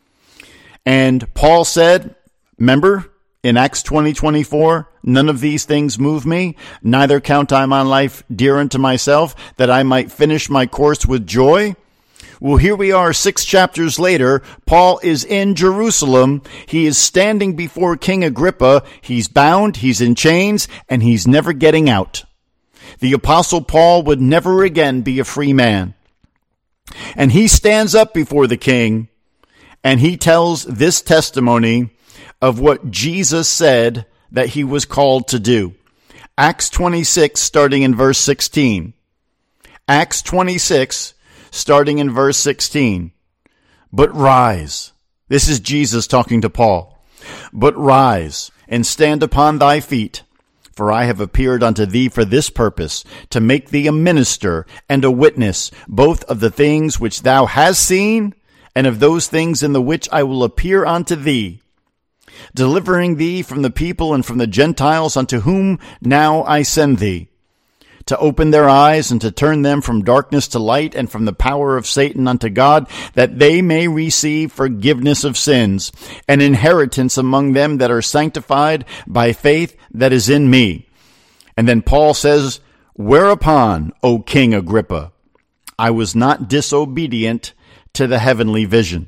Speaker 4: And Paul said, remember, in Acts 20:24, none of these things move me, neither count I my life dear unto myself, that I might finish my course with joy. Well, here we are 6 chapters later. Paul is in Jerusalem. He is standing before King Agrippa. He's bound, he's in chains, and he's never getting out. The Apostle Paul would never again be a free man. And he stands up before the king, and he tells this testimony of what Jesus said that he was called to do. Acts 26, starting in verse 16. Acts 26, starting in verse 16. But rise. This is Jesus talking to Paul. But rise and stand upon thy feet, for I have appeared unto thee for this purpose, to make thee a minister and a witness, both of the things which thou hast seen, and of those things in the which I will appear unto thee, delivering thee from the people and from the Gentiles unto whom now I send thee, to open their eyes and to turn them from darkness to light and from the power of Satan unto God, that they may receive forgiveness of sins, an inheritance among them that are sanctified by faith that is in me. And then Paul says, whereupon, O King Agrippa, I was not disobedient to the heavenly vision.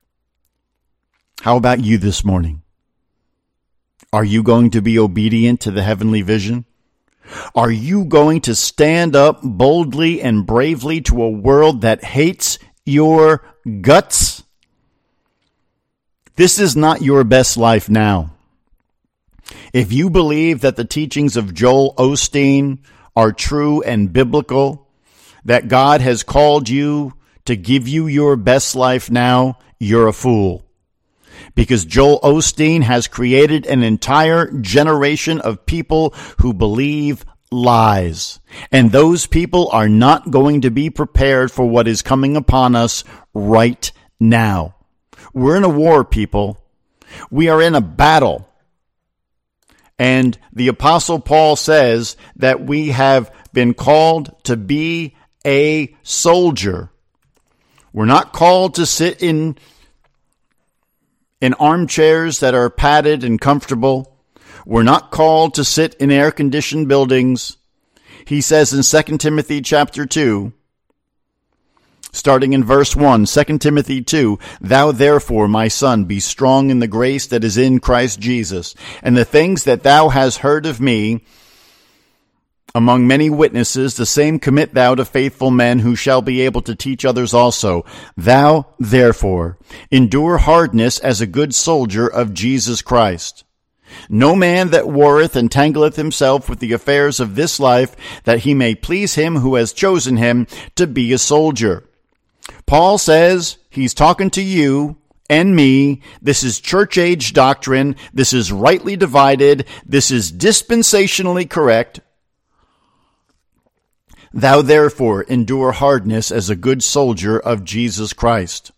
Speaker 4: How about you this morning? Are you going to be obedient to the heavenly vision? Are you going to stand up boldly and bravely to a world that hates your guts? This is not your best life now. If you believe that the teachings of Joel Osteen are true and biblical, that God has called you to give you your best life now, you're a fool. Because Joel Osteen has created an entire generation of people who believe lies. And those people are not going to be prepared for what is coming upon us right now. We're in a war, people. We are in a battle. And the Apostle Paul says that we have been called to be a soldier. We're not called to sit in armchairs that are padded and comfortable. We're not called to sit in air-conditioned buildings. He says in 2 Timothy chapter 2, starting in verse 1, 2 Timothy 2, thou therefore, my son, be strong in the grace that is in Christ Jesus, and the things that thou hast heard of me among many witnesses, the same commit thou to faithful men who shall be able to teach others also. Thou, therefore, endure hardness as a good soldier of Jesus Christ. No man that warreth entangleth himself with the affairs of this life, that he may please him who has chosen him to be a soldier. Paul says he's talking to you and me. This is church age doctrine. This is rightly divided. This is dispensationally correct. Thou therefore endure hardness as a good soldier of Jesus Christ.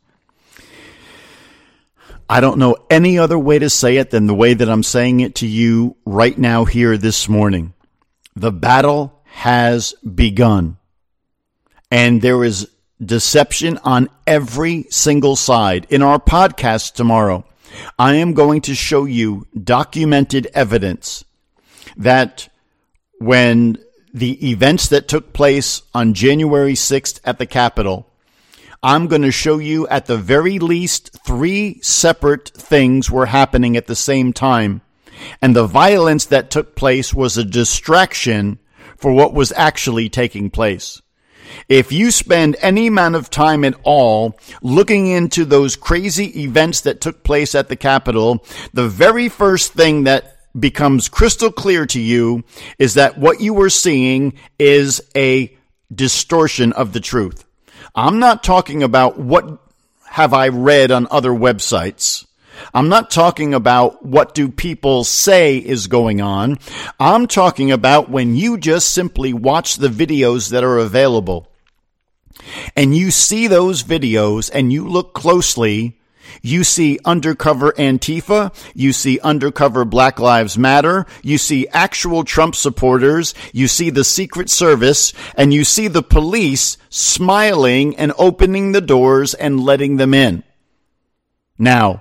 Speaker 4: I don't know any other way to say it than the way that I'm saying it to you right now here this morning. The battle has begun. And there is deception on every single side. In our podcast tomorrow, I am going to show you documented evidence that when the events that took place on January 6th at the Capitol, I'm going to show you at the very least 3 separate things were happening at the same time. And the violence that took place was a distraction for what was actually taking place. If you spend any amount of time at all looking into those crazy events that took place at the Capitol, the very first thing that becomes crystal clear to you is that what you were seeing is a distortion of the truth. I'm not talking about what have I read on other websites. I'm not talking about what do people say is going on. I'm talking about when you just simply watch the videos that are available and you see those videos and you look closely, you see undercover Antifa, you see undercover Black Lives Matter, you see actual Trump supporters, you see the Secret Service, and you see the police smiling and opening the doors and letting them in. Now,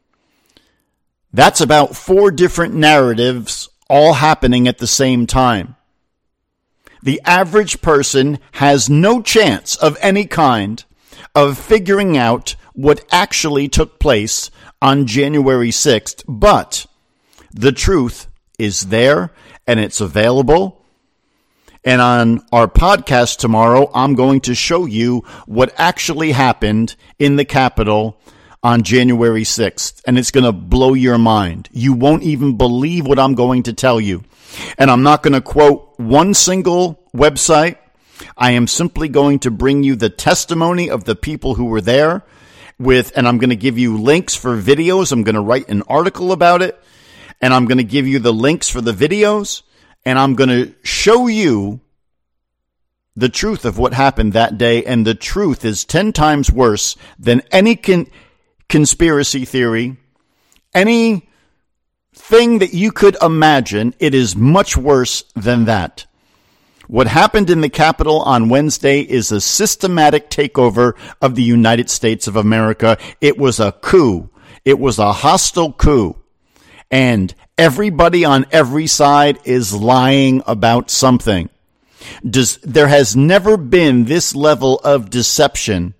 Speaker 4: that's about 4 different narratives all happening at the same time. The average person has no chance of any kind of figuring out what actually took place on January 6th, but the truth is there and it's available. And on our podcast tomorrow, I'm going to show you what actually happened in the Capitol on January 6th, and it's going to blow your mind. You won't even believe what I'm going to tell you. And I'm not going to quote one single website. I am simply going to bring you the testimony of the people who were there and I'm going to give you links for videos. I'm going to write an article about it, and I'm going to give you the links for the videos, and I'm going to show you the truth of what happened that day, and the truth is 10 times worse than any conspiracy theory, anything that you could imagine. It is much worse than that. What happened in the Capitol on Wednesday is a systematic takeover of the United States of America. It was a coup. It was a hostile coup. And everybody on every side is lying about something. There has never been this level of deception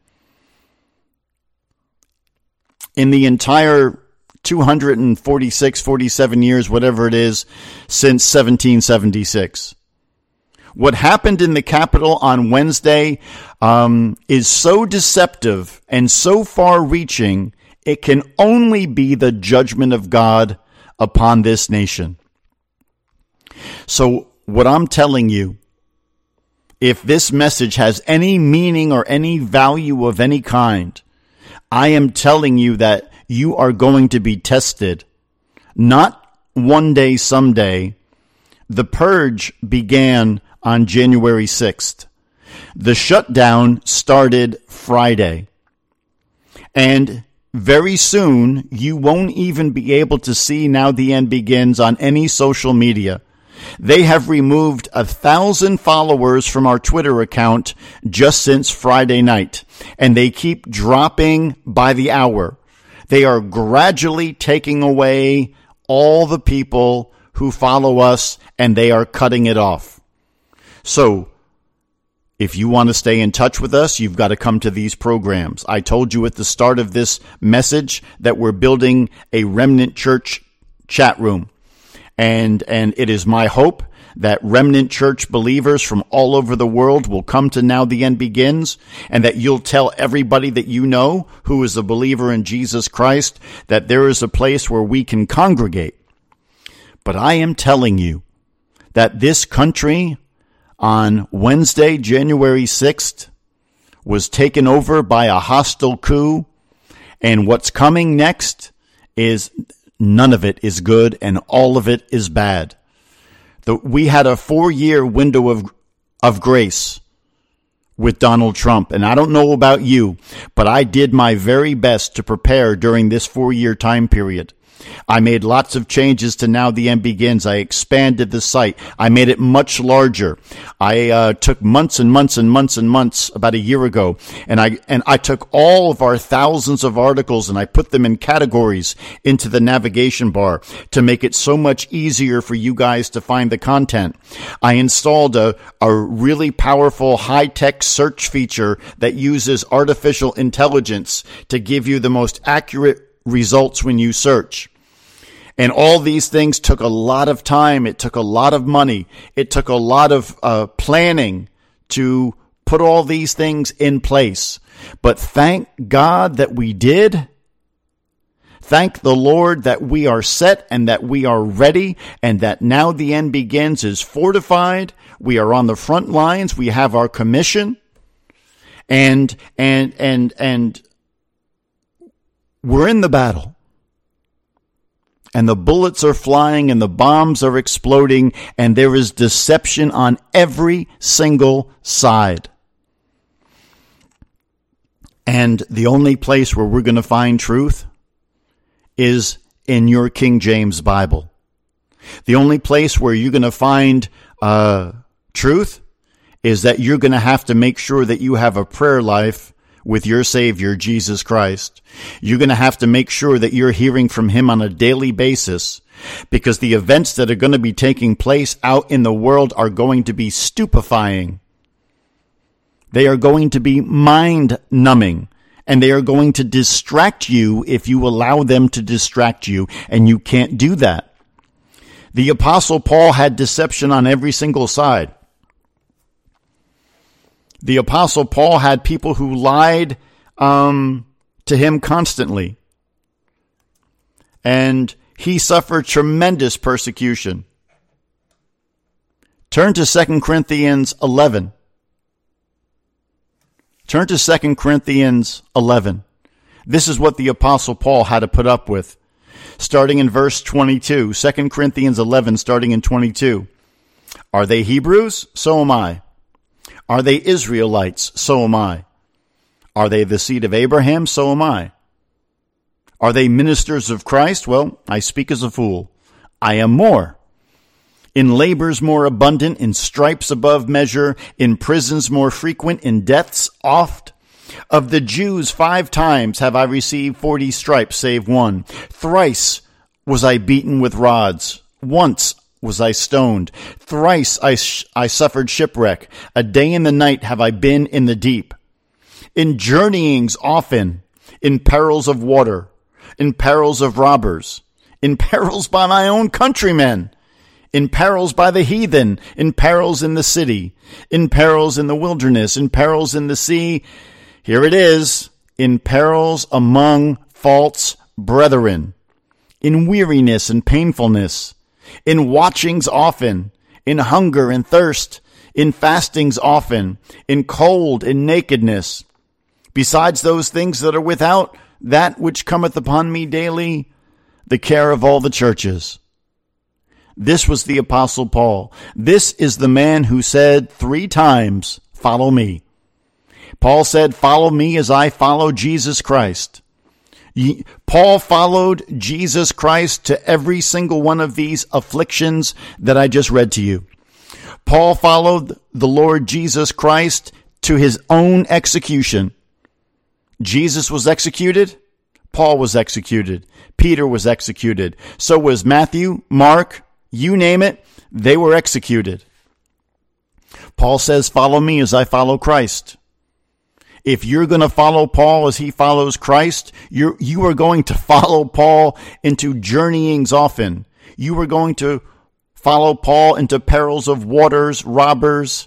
Speaker 4: in the entire 246, 47 years, whatever it is, since 1776. What happened in the Capitol on Wednesday is so deceptive and so far-reaching, it can only be the judgment of God upon this nation. So what I'm telling you, if this message has any meaning or any value of any kind, I am telling you that you are going to be tested. Not one day, someday. The purge began on January 6th. The shutdown started Friday. And very soon, you won't even be able to see Now the End Begins on any social media. They have removed 1,000 followers from our Twitter account just since Friday night, and they keep dropping by the hour. They are gradually taking away all the people who follow us, and they are cutting it off. So, if you want to stay in touch with us, you've got to come to these programs. I told you at the start of this message that we're building a Remnant Church chat room. And it is my hope that Remnant Church believers from all over the world will come to Now the End Begins, and that you'll tell everybody that you know who is a believer in Jesus Christ that there is a place where we can congregate. But I am telling you that this country on Wednesday, January 6th, was taken over by a hostile coup, and what's coming next is none of it is good, and all of it is bad. We had a 4-year window of grace with Donald Trump, and I don't know about you, but I did my very best to prepare during this 4-year time period. I made lots of changes to Now the End Begins. I expanded the site. I made it much larger. I took months and months and months and months about a year ago, and I took all of our thousands of articles and I put them in categories into the navigation bar to make it so much easier for you guys to find the content. I installed a really powerful high-tech search feature that uses artificial intelligence to give you the most accurate results when you search. And all these things took a lot of time. It took a lot of money. It took a lot of planning to put all these things in place. But thank God that we did. Thank the Lord that we are set and that we are ready, and that Now the End Begins is fortified. We are on the front lines. We have our commission. And we're in the battle. And the bullets are flying and the bombs are exploding and there is deception on every single side. And the only place where we're going to find truth is in your King James Bible. The only place where you're going to find truth is that you're going to have to make sure that you have a prayer life with your Savior, Jesus Christ. You're going to have to make sure that you're hearing from Him on a daily basis, because the events that are going to be taking place out in the world are going to be stupefying. They are going to be mind-numbing, and they are going to distract you if you allow them to distract you, and you can't do that. The Apostle Paul had deception on every single side. The Apostle Paul had people who lied to him constantly. And he suffered tremendous persecution. Turn to 2 Corinthians 11. Turn to 2 Corinthians 11. This is what the Apostle Paul had to put up with. Starting in verse 22. 2 Corinthians 11, starting in 22. Are they Hebrews? So am I. Are they Israelites? So am I. Are they the seed of Abraham? So am I. Are they ministers of Christ? Well, I speak as a fool. I am more. In labors more abundant, in stripes above measure, in prisons more frequent, in deaths oft. Of the Jews 5 times have I received 40 stripes, save one. Thrice was I beaten with rods. Once was I stoned. Thrice I suffered shipwreck. A day and the night have I been in the deep. In journeyings often, in perils of water, in perils of robbers, in perils by my own countrymen, in perils by the heathen, in perils in the city, in perils in the wilderness, in perils in the sea. Here it is, in perils among false brethren, in weariness and painfulness, in watchings often, in hunger and thirst, in fastings often, in cold and nakedness. Besides those things that are without, that which cometh upon me daily, the care of all the churches. This was the Apostle Paul. This is the man who said 3 times, follow me. Paul said, follow me as I follow Jesus Christ. Paul followed Jesus Christ to every single one of these afflictions that I just read to you. Paul followed the Lord Jesus Christ to his own execution. Jesus was executed. Paul was executed. Peter was executed. So was Matthew, Mark, you name it, they were executed. Paul says, follow me as I follow Christ. If you're going to follow Paul as he follows Christ, you are going to follow Paul into journeyings often. You are going to follow Paul into perils of waters, robbers,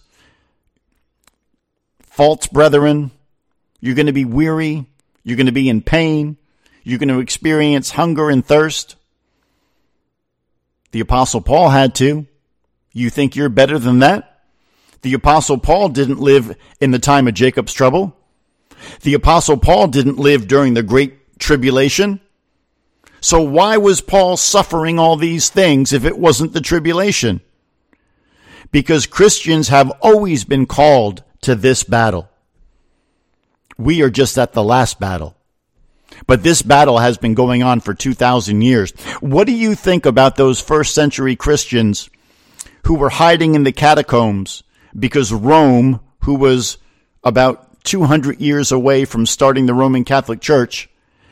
Speaker 4: false brethren. You're going to be weary. You're going to be in pain. You're going to experience hunger and thirst. The Apostle Paul had to. You think you're better than that? The Apostle Paul didn't live in the time of Jacob's trouble. The Apostle Paul didn't live during the Great Tribulation. So why was Paul suffering all these things if it wasn't the tribulation? Because Christians have always been called to this battle. We are just at the last battle. But this battle has been going on for 2,000 years. What do you think about those first century Christians who were hiding in the catacombs because Rome, who was about 200 years away from starting the Roman Catholic Church,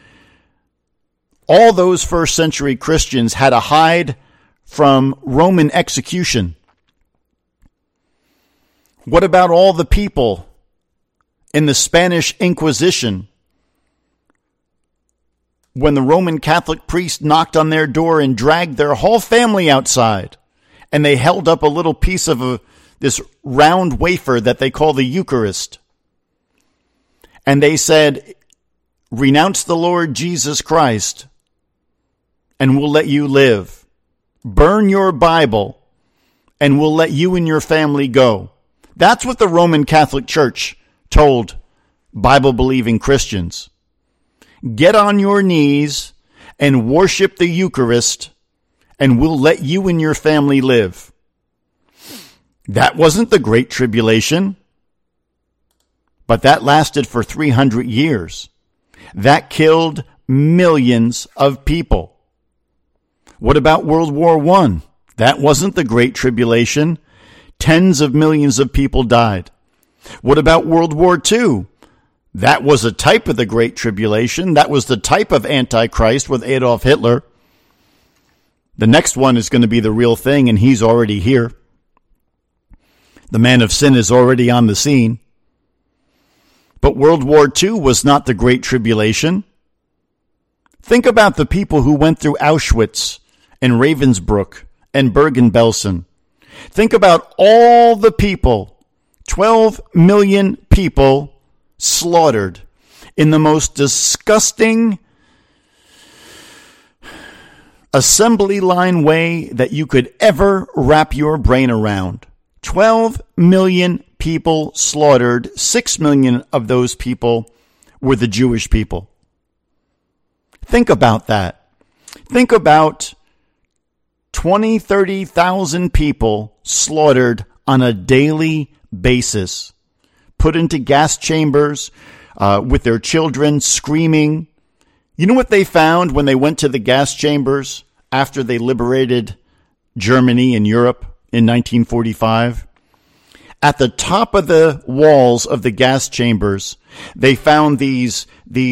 Speaker 4: all those first century Christians had to hide from Roman execution? What about all the people in the Spanish Inquisition when the Roman Catholic priest knocked on their door and dragged their whole family outside, and they held up a little piece of this round wafer that they call the Eucharist, and they said, renounce the Lord Jesus Christ and we'll let you live. Burn your Bible and we'll let you and your family go. That's what the Roman Catholic Church told Bible-believing Christians. Get on your knees and worship the Eucharist, and we'll let you and your family live. That wasn't the Great Tribulation, but that lasted for 300 years. That killed millions of people. What about World War I? That wasn't the Great Tribulation. Tens of millions of people died. What about World War II? That was a type of the Great Tribulation. That was the type of Antichrist with Adolf Hitler. The next one is going to be the real thing, and he's already here. The man of sin is already on the scene. But World War II was not the Great Tribulation. Think about the people who went through Auschwitz and Ravensbrück and Bergen-Belsen. Think about all the people, 12 million people slaughtered in the most disgusting assembly line way that you could ever wrap your brain around. 12 million people slaughtered. 6 million of those people were the Jewish people. Think about that. Think about 20, 30,000 people slaughtered on a daily basis, put into gas chambers with their children screaming. You know what they found when they went to the gas chambers after they liberated Germany and Europe in 1945? At the top of the walls of the gas chambers, they found these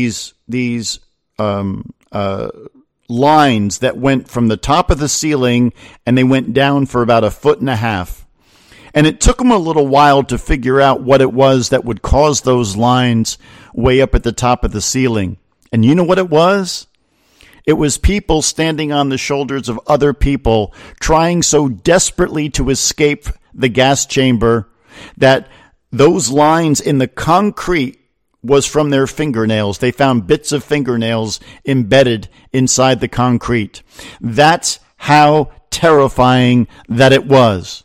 Speaker 4: lines that went from the top of the ceiling and they went down for about 1.5 feet. And it took them a little while to figure out what it was that would cause those lines way up at the top of the ceiling. And you know what it was? It was people standing on the shoulders of other people trying so desperately to escape the gas chamber that those lines in the concrete was from their fingernails. They found bits of fingernails embedded inside the concrete. That's how terrifying that it was.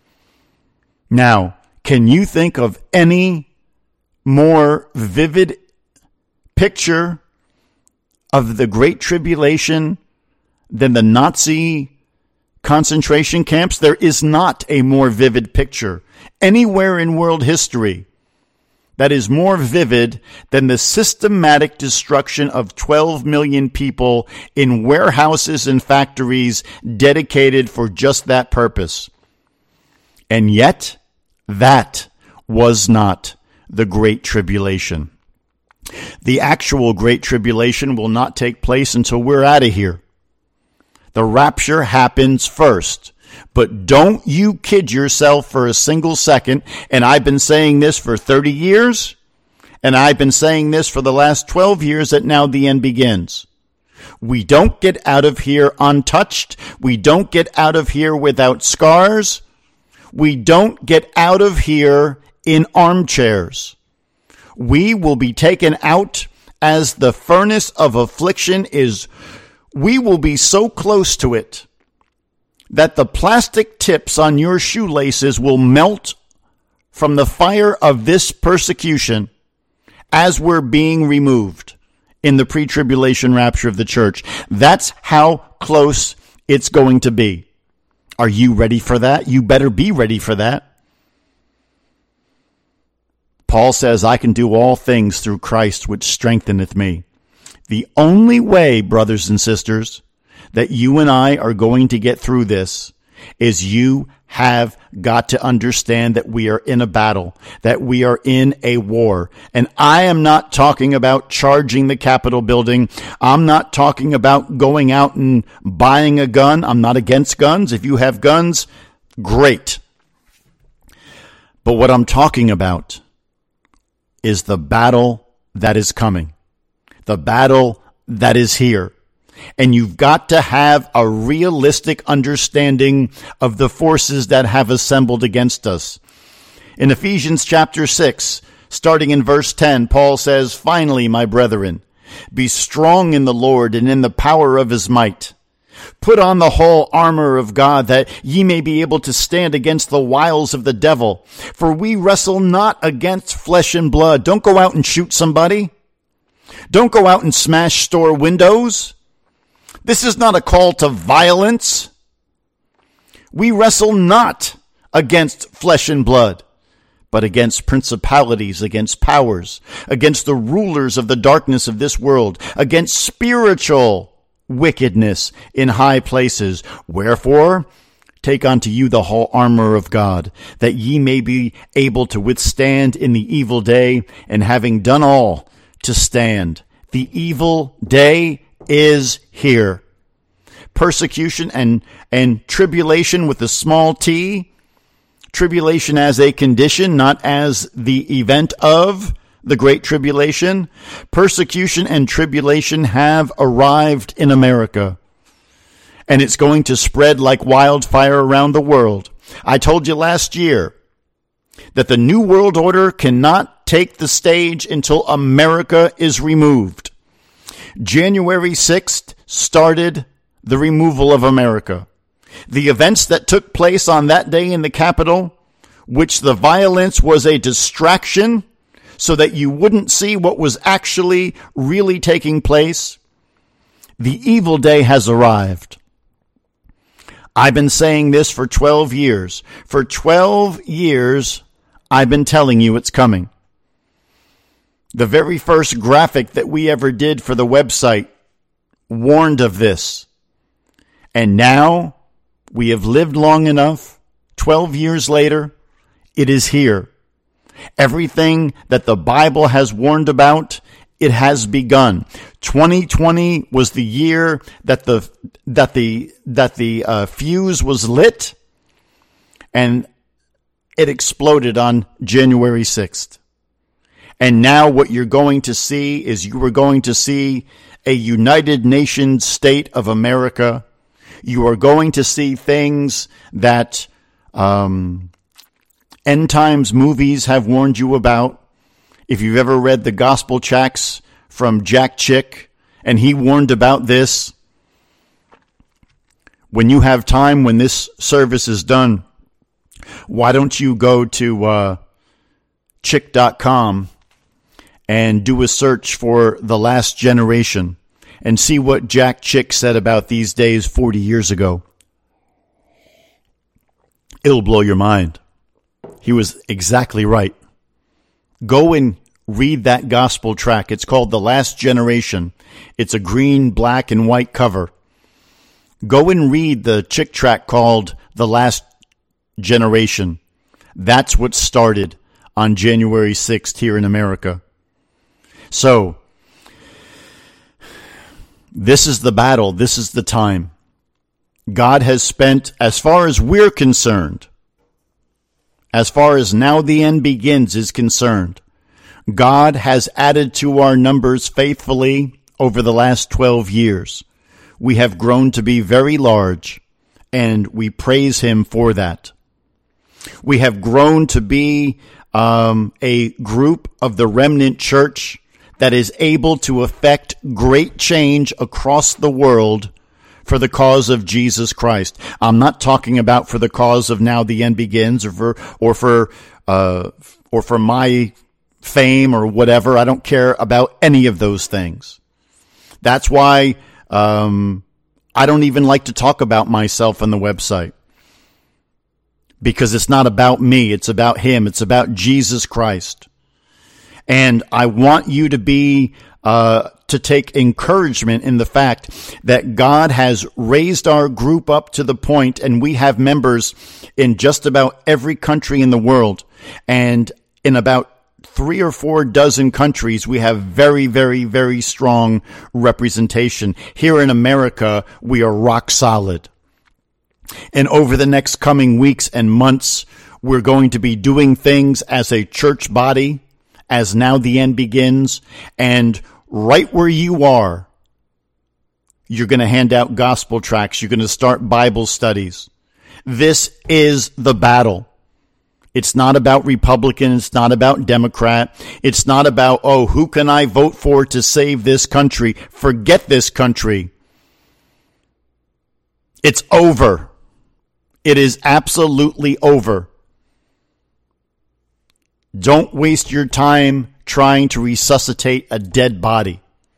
Speaker 4: Now, can you think of any more vivid picture of the Great Tribulation than the Nazi concentration camps? There is not a more vivid picture anywhere in world history that is more vivid than the systematic destruction of 12 million people in warehouses and factories dedicated for just that purpose. And yet, that was not the Great Tribulation. The actual Great Tribulation will not take place until we're out of here. The rapture happens first. But don't you kid yourself for a single second. And I've been saying this for 30 years. And I've been saying this for the last 12 years that Now the End Begins. We don't get out of here untouched. We don't get out of here without scars. We don't get out of here in armchairs. We will be taken out as the furnace of affliction is. We will be so close to it that the plastic tips on your shoelaces will melt from the fire of this persecution as we're being removed in the pre-tribulation rapture of the church. That's how close it's going to be. Are you ready for that? You better be ready for that. Paul says, I can do all things through Christ which strengtheneth me. The only way, brothers and sisters, that you and I are going to get through this is you have got to understand that we are in a battle, that we are in a war. And I am not talking about charging the Capitol building. I'm not talking about going out and buying a gun. I'm not against guns. If you have guns, great. But what I'm talking about is the battle that is coming, the battle that is here. And you've got to have a realistic understanding of the forces that have assembled against us. In Ephesians chapter 6, starting in verse 10, Paul says, Finally, my brethren, be strong in the Lord and in the power of his might. Put on the whole armor of God, that ye may be able to stand against the wiles of the devil. For we wrestle not against flesh and blood. Don't go out and shoot somebody. Don't go out and smash store windows. This is not a call to violence. We wrestle not against flesh and blood, but against principalities, against powers, against the rulers of the darkness of this world, against spiritual wickedness in high places. Wherefore, take unto you the whole armor of God, that ye may be able to withstand in the evil day, and having done all, to stand. The evil day is here. Persecution and tribulation with a small t, tribulation as a condition, not as the event of the Great Tribulation. Persecution and tribulation have arrived in America, and it's going to spread like wildfire around the world. I told you last year that the New World Order cannot take the stage until America is removed. January 6th started the removal of America. The events that took place on that day in the Capitol, which the violence was a distraction so that you wouldn't see what was actually really taking place, the evil day has arrived. I've been saying this for 12 years. For 12 years, I've been telling you it's coming. The very first graphic that we ever did for the website warned of this. And now we have lived long enough. 12 years later, it is here. Everything that the Bible has warned about, it has begun. 2020 was the year that the fuse was lit, and it exploded on January 6th. And now what you're going to see is you are going to see a United Nations state of America. You are going to see things that end times movies have warned you about. If you've ever read the Gospel Tracts from Jack Chick, and he warned about this. When you have time, when this service is done, why don't you go to chick.com and do a search for The Last Generation and see what Jack Chick said about these days 40 years ago. It'll blow your mind. He was exactly right. Go and read that gospel tract. It's called The Last Generation. It's a green, black, and white cover. Go and read the Chick tract called The Last Generation. That's what started on January 6th here in America. So, this is the battle. This is the time. God has spent, as far as we're concerned, as far as Now the End Begins is concerned, God has added to our numbers faithfully over the last 12 years. We have grown to be very large, and we praise Him for that. We have grown to be a group of the remnant church that is able to affect great change across the world for the cause of Jesus Christ. I'm not talking about for the cause of Now the End Begins or for my fame or whatever. I don't care about any of those things. That's why I don't even like to talk about myself on the website, because it's not about me. It's about Him. It's about Jesus Christ. And I want you to be to take encouragement in the fact that God has raised our group up to the point, and we have members in just about every country in the world. And in about 3 or 4 dozen countries, we have very, very, very strong representation. Here in America, we are rock solid. And over the next coming weeks and months, we're going to be doing things as a church body, as Now the End Begins, and right where you are, you're going to hand out gospel tracts. You're going to start Bible studies. This is the battle. It's not about Republican. It's not about Democrat. It's not about, oh, who can I vote for to save this country? Forget this country. It's over. It is absolutely over. Don't waste your time trying to resuscitate a dead body.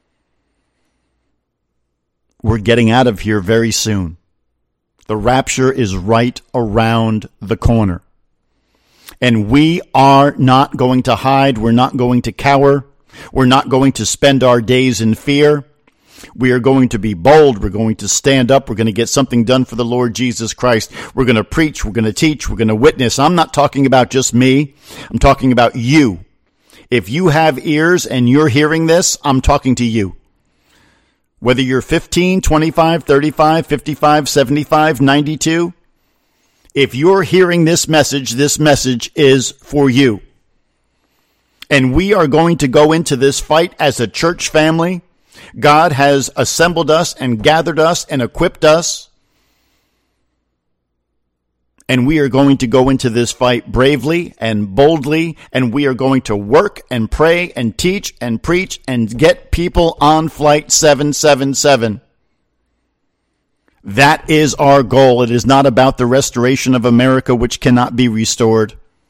Speaker 4: We're getting out of here very soon. The rapture is right around the corner. And we are not going to hide. We're not going to cower. We're not going to spend our days in fear. We are going to be bold. We're going to stand up. We're going to get something done for the Lord Jesus Christ. We're going to preach. We're going to teach. We're going to witness. I'm not talking about just me. I'm talking about you. If you have ears and you're hearing this, I'm talking to you. Whether you're 15, 25, 35, 55, 75, 92, if you're hearing this message is for you. And we are going to go into this fight as a church family. God has assembled us and gathered us and equipped us. And we are going to go into this fight bravely and boldly, and we are going to work and pray and teach and preach and get people on Flight 777. That is our goal. It is not about the restoration of America, which cannot be restored.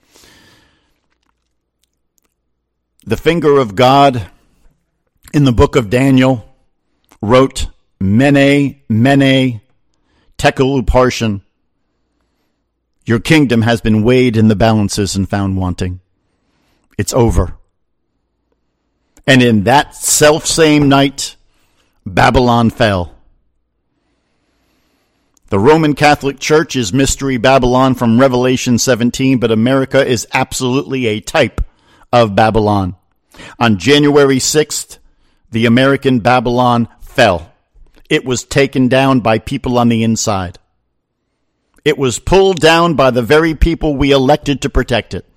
Speaker 4: The finger of God in the book of Daniel wrote, Mene, Mene, Tekel Uparshan. Your kingdom has been weighed in the balances and found wanting. It's over. And in that selfsame night, Babylon fell. The Roman Catholic Church is Mystery Babylon from Revelation 17, but America is absolutely a type of Babylon. On January 6th, the American Babylon fell. It was taken down by people on the inside. It was pulled down by the very people we elected to protect it.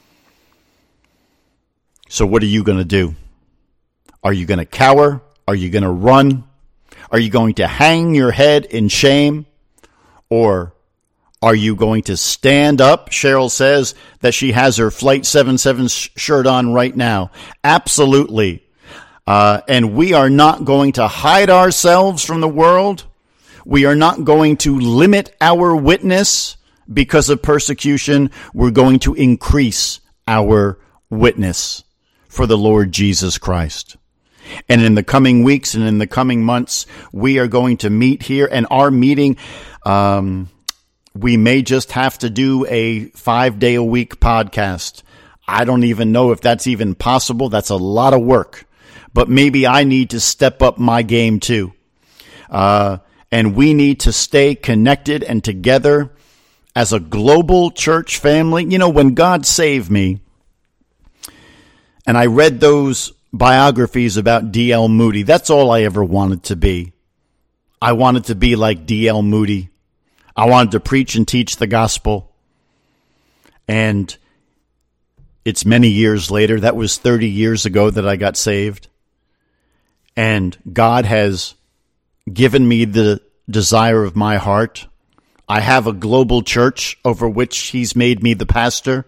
Speaker 4: So what are you going to do? Are you going to cower? Are you going to run? Are you going to hang your head in shame? Or are you going to stand up? Cheryl says that she has her Flight 77 shirt on right now. Absolutely. And we are not going to hide ourselves from the world. We are not going to limit our witness because of persecution. We're going to increase our witness for the Lord Jesus Christ. And in the coming weeks and in the coming months, we are going to meet here. And our meeting, we may just have to do a 5-day-a-week podcast. I don't even know if that's even possible. That's a lot of work. But maybe I need to step up my game too. And we need to stay connected and together as a global church family. You know, when God saved me, and I read those biographies about D.L. Moody, that's all I ever wanted to be. I wanted to be like D.L. Moody. I wanted to preach and teach the gospel. And it's many years later. That was 30 years ago that I got saved. And God has given me the desire of my heart. I have a global church over which He's made me the pastor.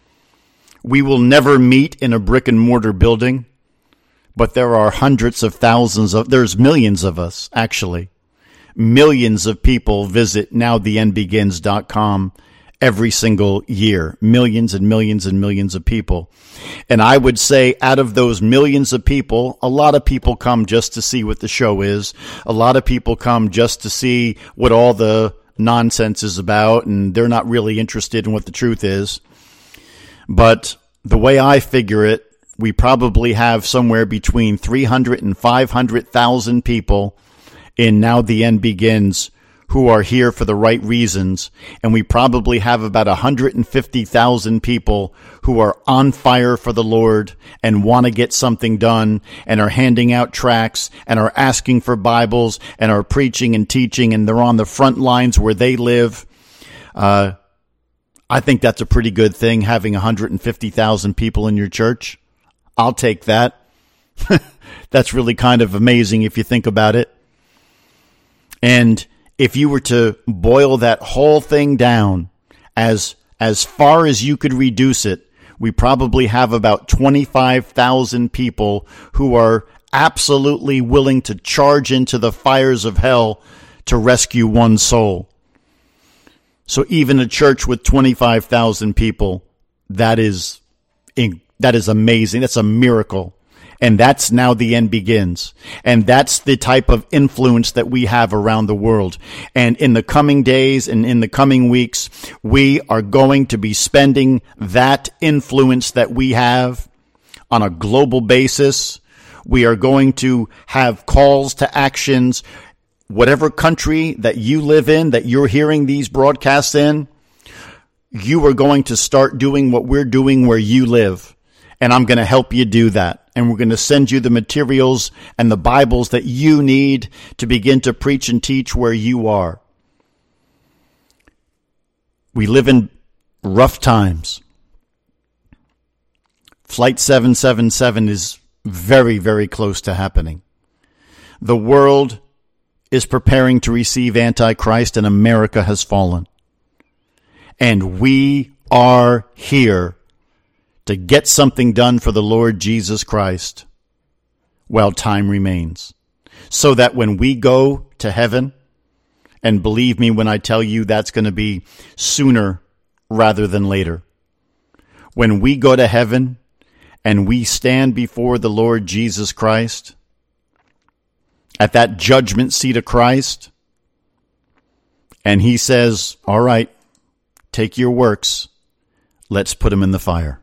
Speaker 4: We will never meet in a brick and mortar building, but there are hundreds of thousands there's millions of us, actually. Millions of people visit nowthenbegins.com every single year. Millions and millions and millions of people. And I would say out of those millions of people, a lot of people come just to see what the show is. A lot of people come just to see what all the nonsense is about, and they're not really interested in what the truth is. But the way I figure it, we probably have somewhere between 300 and 500,000 people in Now the End Begins who are here for the right reasons, and we probably have about 150,000 people who are on fire for the Lord and want to get something done and are handing out tracts and are asking for Bibles and are preaching and teaching, and they're on the front lines where they live. I think that's a pretty good thing, having 150,000 people in your church. I'll take that. That's really kind of amazing if you think about it. And if you were to boil that whole thing down as far as you could reduce it, we probably have about 25,000 people who are absolutely willing to charge into the fires of hell to rescue one soul. So even a church with 25,000 people, that is amazing. That's a miracle. And that's Now the End Begins. And that's the type of influence that we have around the world. And in the coming days and in the coming weeks, we are going to be spending that influence that we have on a global basis. We are going to have calls to actions. Whatever country that you live in, that you're hearing these broadcasts in, you are going to start doing what we're doing where you live. And I'm going to help you do that. And we're going to send you the materials and the Bibles that you need to begin to preach and teach where you are. We live in rough times. Flight 777 is very, very close to happening. The world is preparing to receive Antichrist, and America has fallen. And we are here to get something done for the Lord Jesus Christ while time remains. So that when we go to heaven, and believe me when I tell you that's going to be sooner rather than later, when we go to heaven and we stand before the Lord Jesus Christ, at that judgment seat of Christ, and he says, all right, take your works, let's put them in the fire.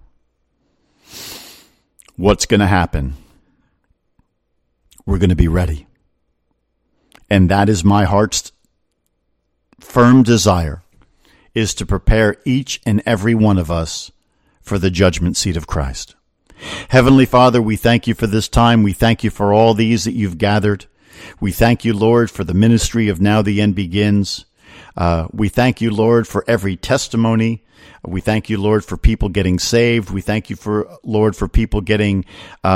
Speaker 4: What's going to happen? We're going to be ready. And that is my heart's firm desire, is to prepare each and every one of us for the judgment seat of Christ. Heavenly Father, we thank you for this time. We thank you for all these that you've gathered. We thank you, Lord, for the ministry of Now the End Begins. We thank you, Lord, for every testimony. We thank you, Lord, for people getting saved. We thank you, Lord, for people getting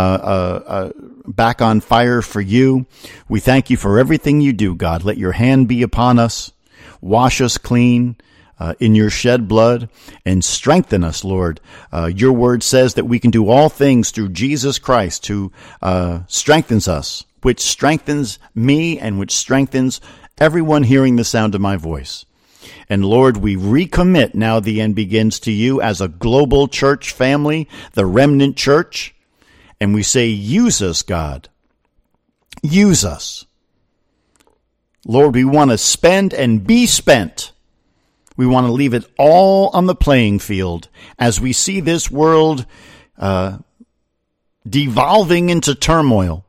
Speaker 4: back on fire for you. We thank you for everything you do, God. Let your hand be upon us. Wash us clean in your shed blood and strengthen us, Lord. Your word says that we can do all things through Jesus Christ who strengthens us, which strengthens me and which strengthens everyone hearing the sound of my voice. And Lord, we recommit Now the End Begins to you as a global church family, the remnant church. And we say, use us, God. Use us. Lord, we want to spend and be spent. We want to leave it all on the playing field as we see this world devolving into turmoil.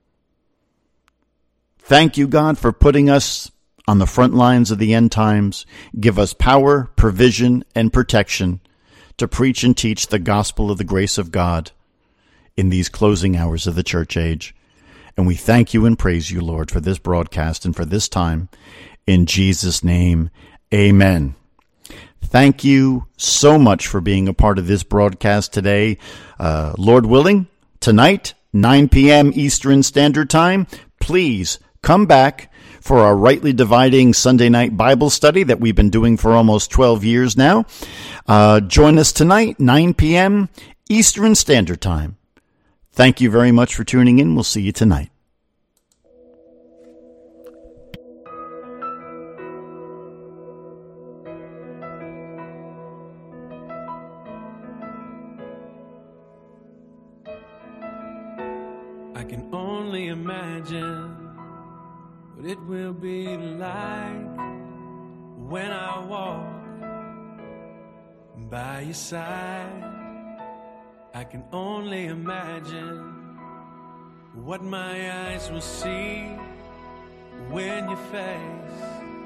Speaker 4: Thank you, God, for putting us on the front lines of the end times. Give us power, provision, and protection to preach and teach the gospel of the grace of God in these closing hours of the church age. And we thank you and praise you, Lord, for this broadcast and for this time. In Jesus' name, amen. Thank you so much for being a part of this broadcast today. Lord willing, tonight, 9 p.m. Eastern Standard Time, please come back for our Rightly Dividing Sunday night Bible study that we've been doing for almost 12 years now. Join us tonight, 9 p.m. Eastern Standard Time. Thank you very much for tuning in. We'll see you tonight.
Speaker 8: I can only imagine what it will be like when I walk by your side. I can only imagine what my eyes will see when your face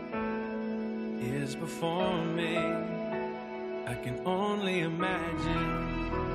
Speaker 8: is before me. I can only imagine.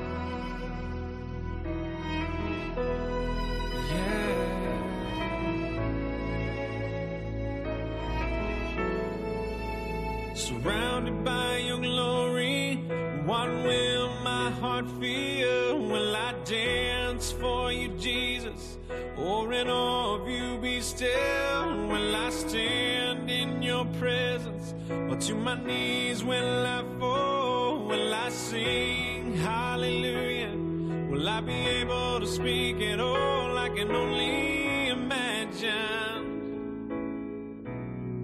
Speaker 8: Surrounded by your glory, what will my heart feel? Will I dance for you, Jesus? Or in awe of you be still? Will I stand in your presence? Or to my knees will I fall? Will I sing hallelujah? Will I be able to speak at all? I can only imagine.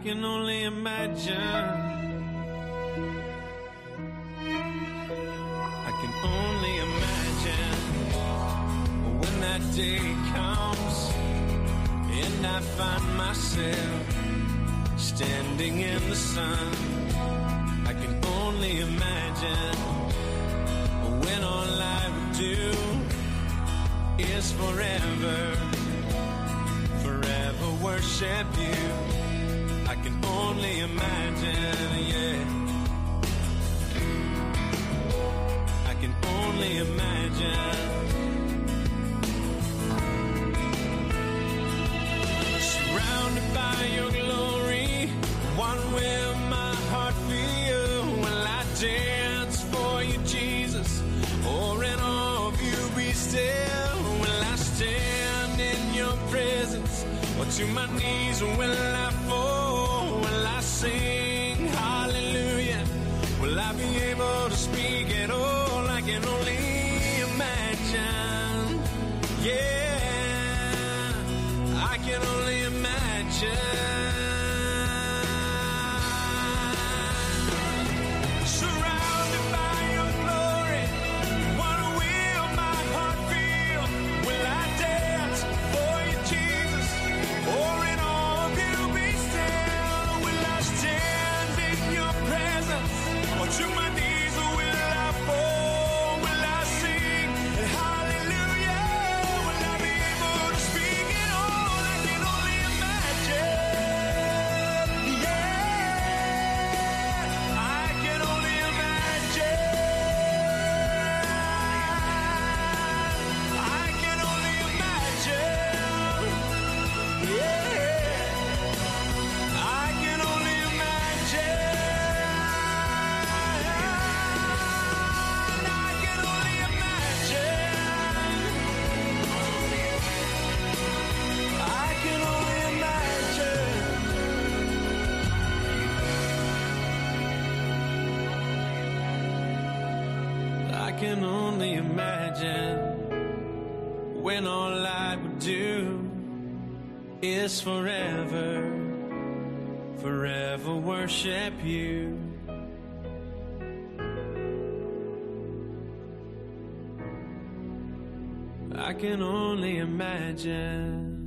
Speaker 8: can only imagine. I can only imagine when that day comes and I find myself standing in the sun. I can only imagine when all I would do is forever worship you. I can only imagine, yeah. I can only imagine. Surrounded by your glory, what will my heart feel? Will I dance for you, Jesus? Or in awe of you be still? Will I stand in your presence? Or to my knees will I fall? Will I sing hallelujah? Will I be able to speak at all? I can only imagine. Yeah, I can only imagine. Surrounded by your glory, what will my heart feel? Will I dance for you, Jesus? Or in all of you be still? Will I stand in your presence? Or to my knees will I fall? Will I sing hallelujah? Will I be able to speak at all? I can only imagine. Yeah, I can only imagine. I can only imagine. Yeah, I can only imagine. I can only imagine. I can only imagine. I can only imagine when all I would do is forever worship you. I can only imagine.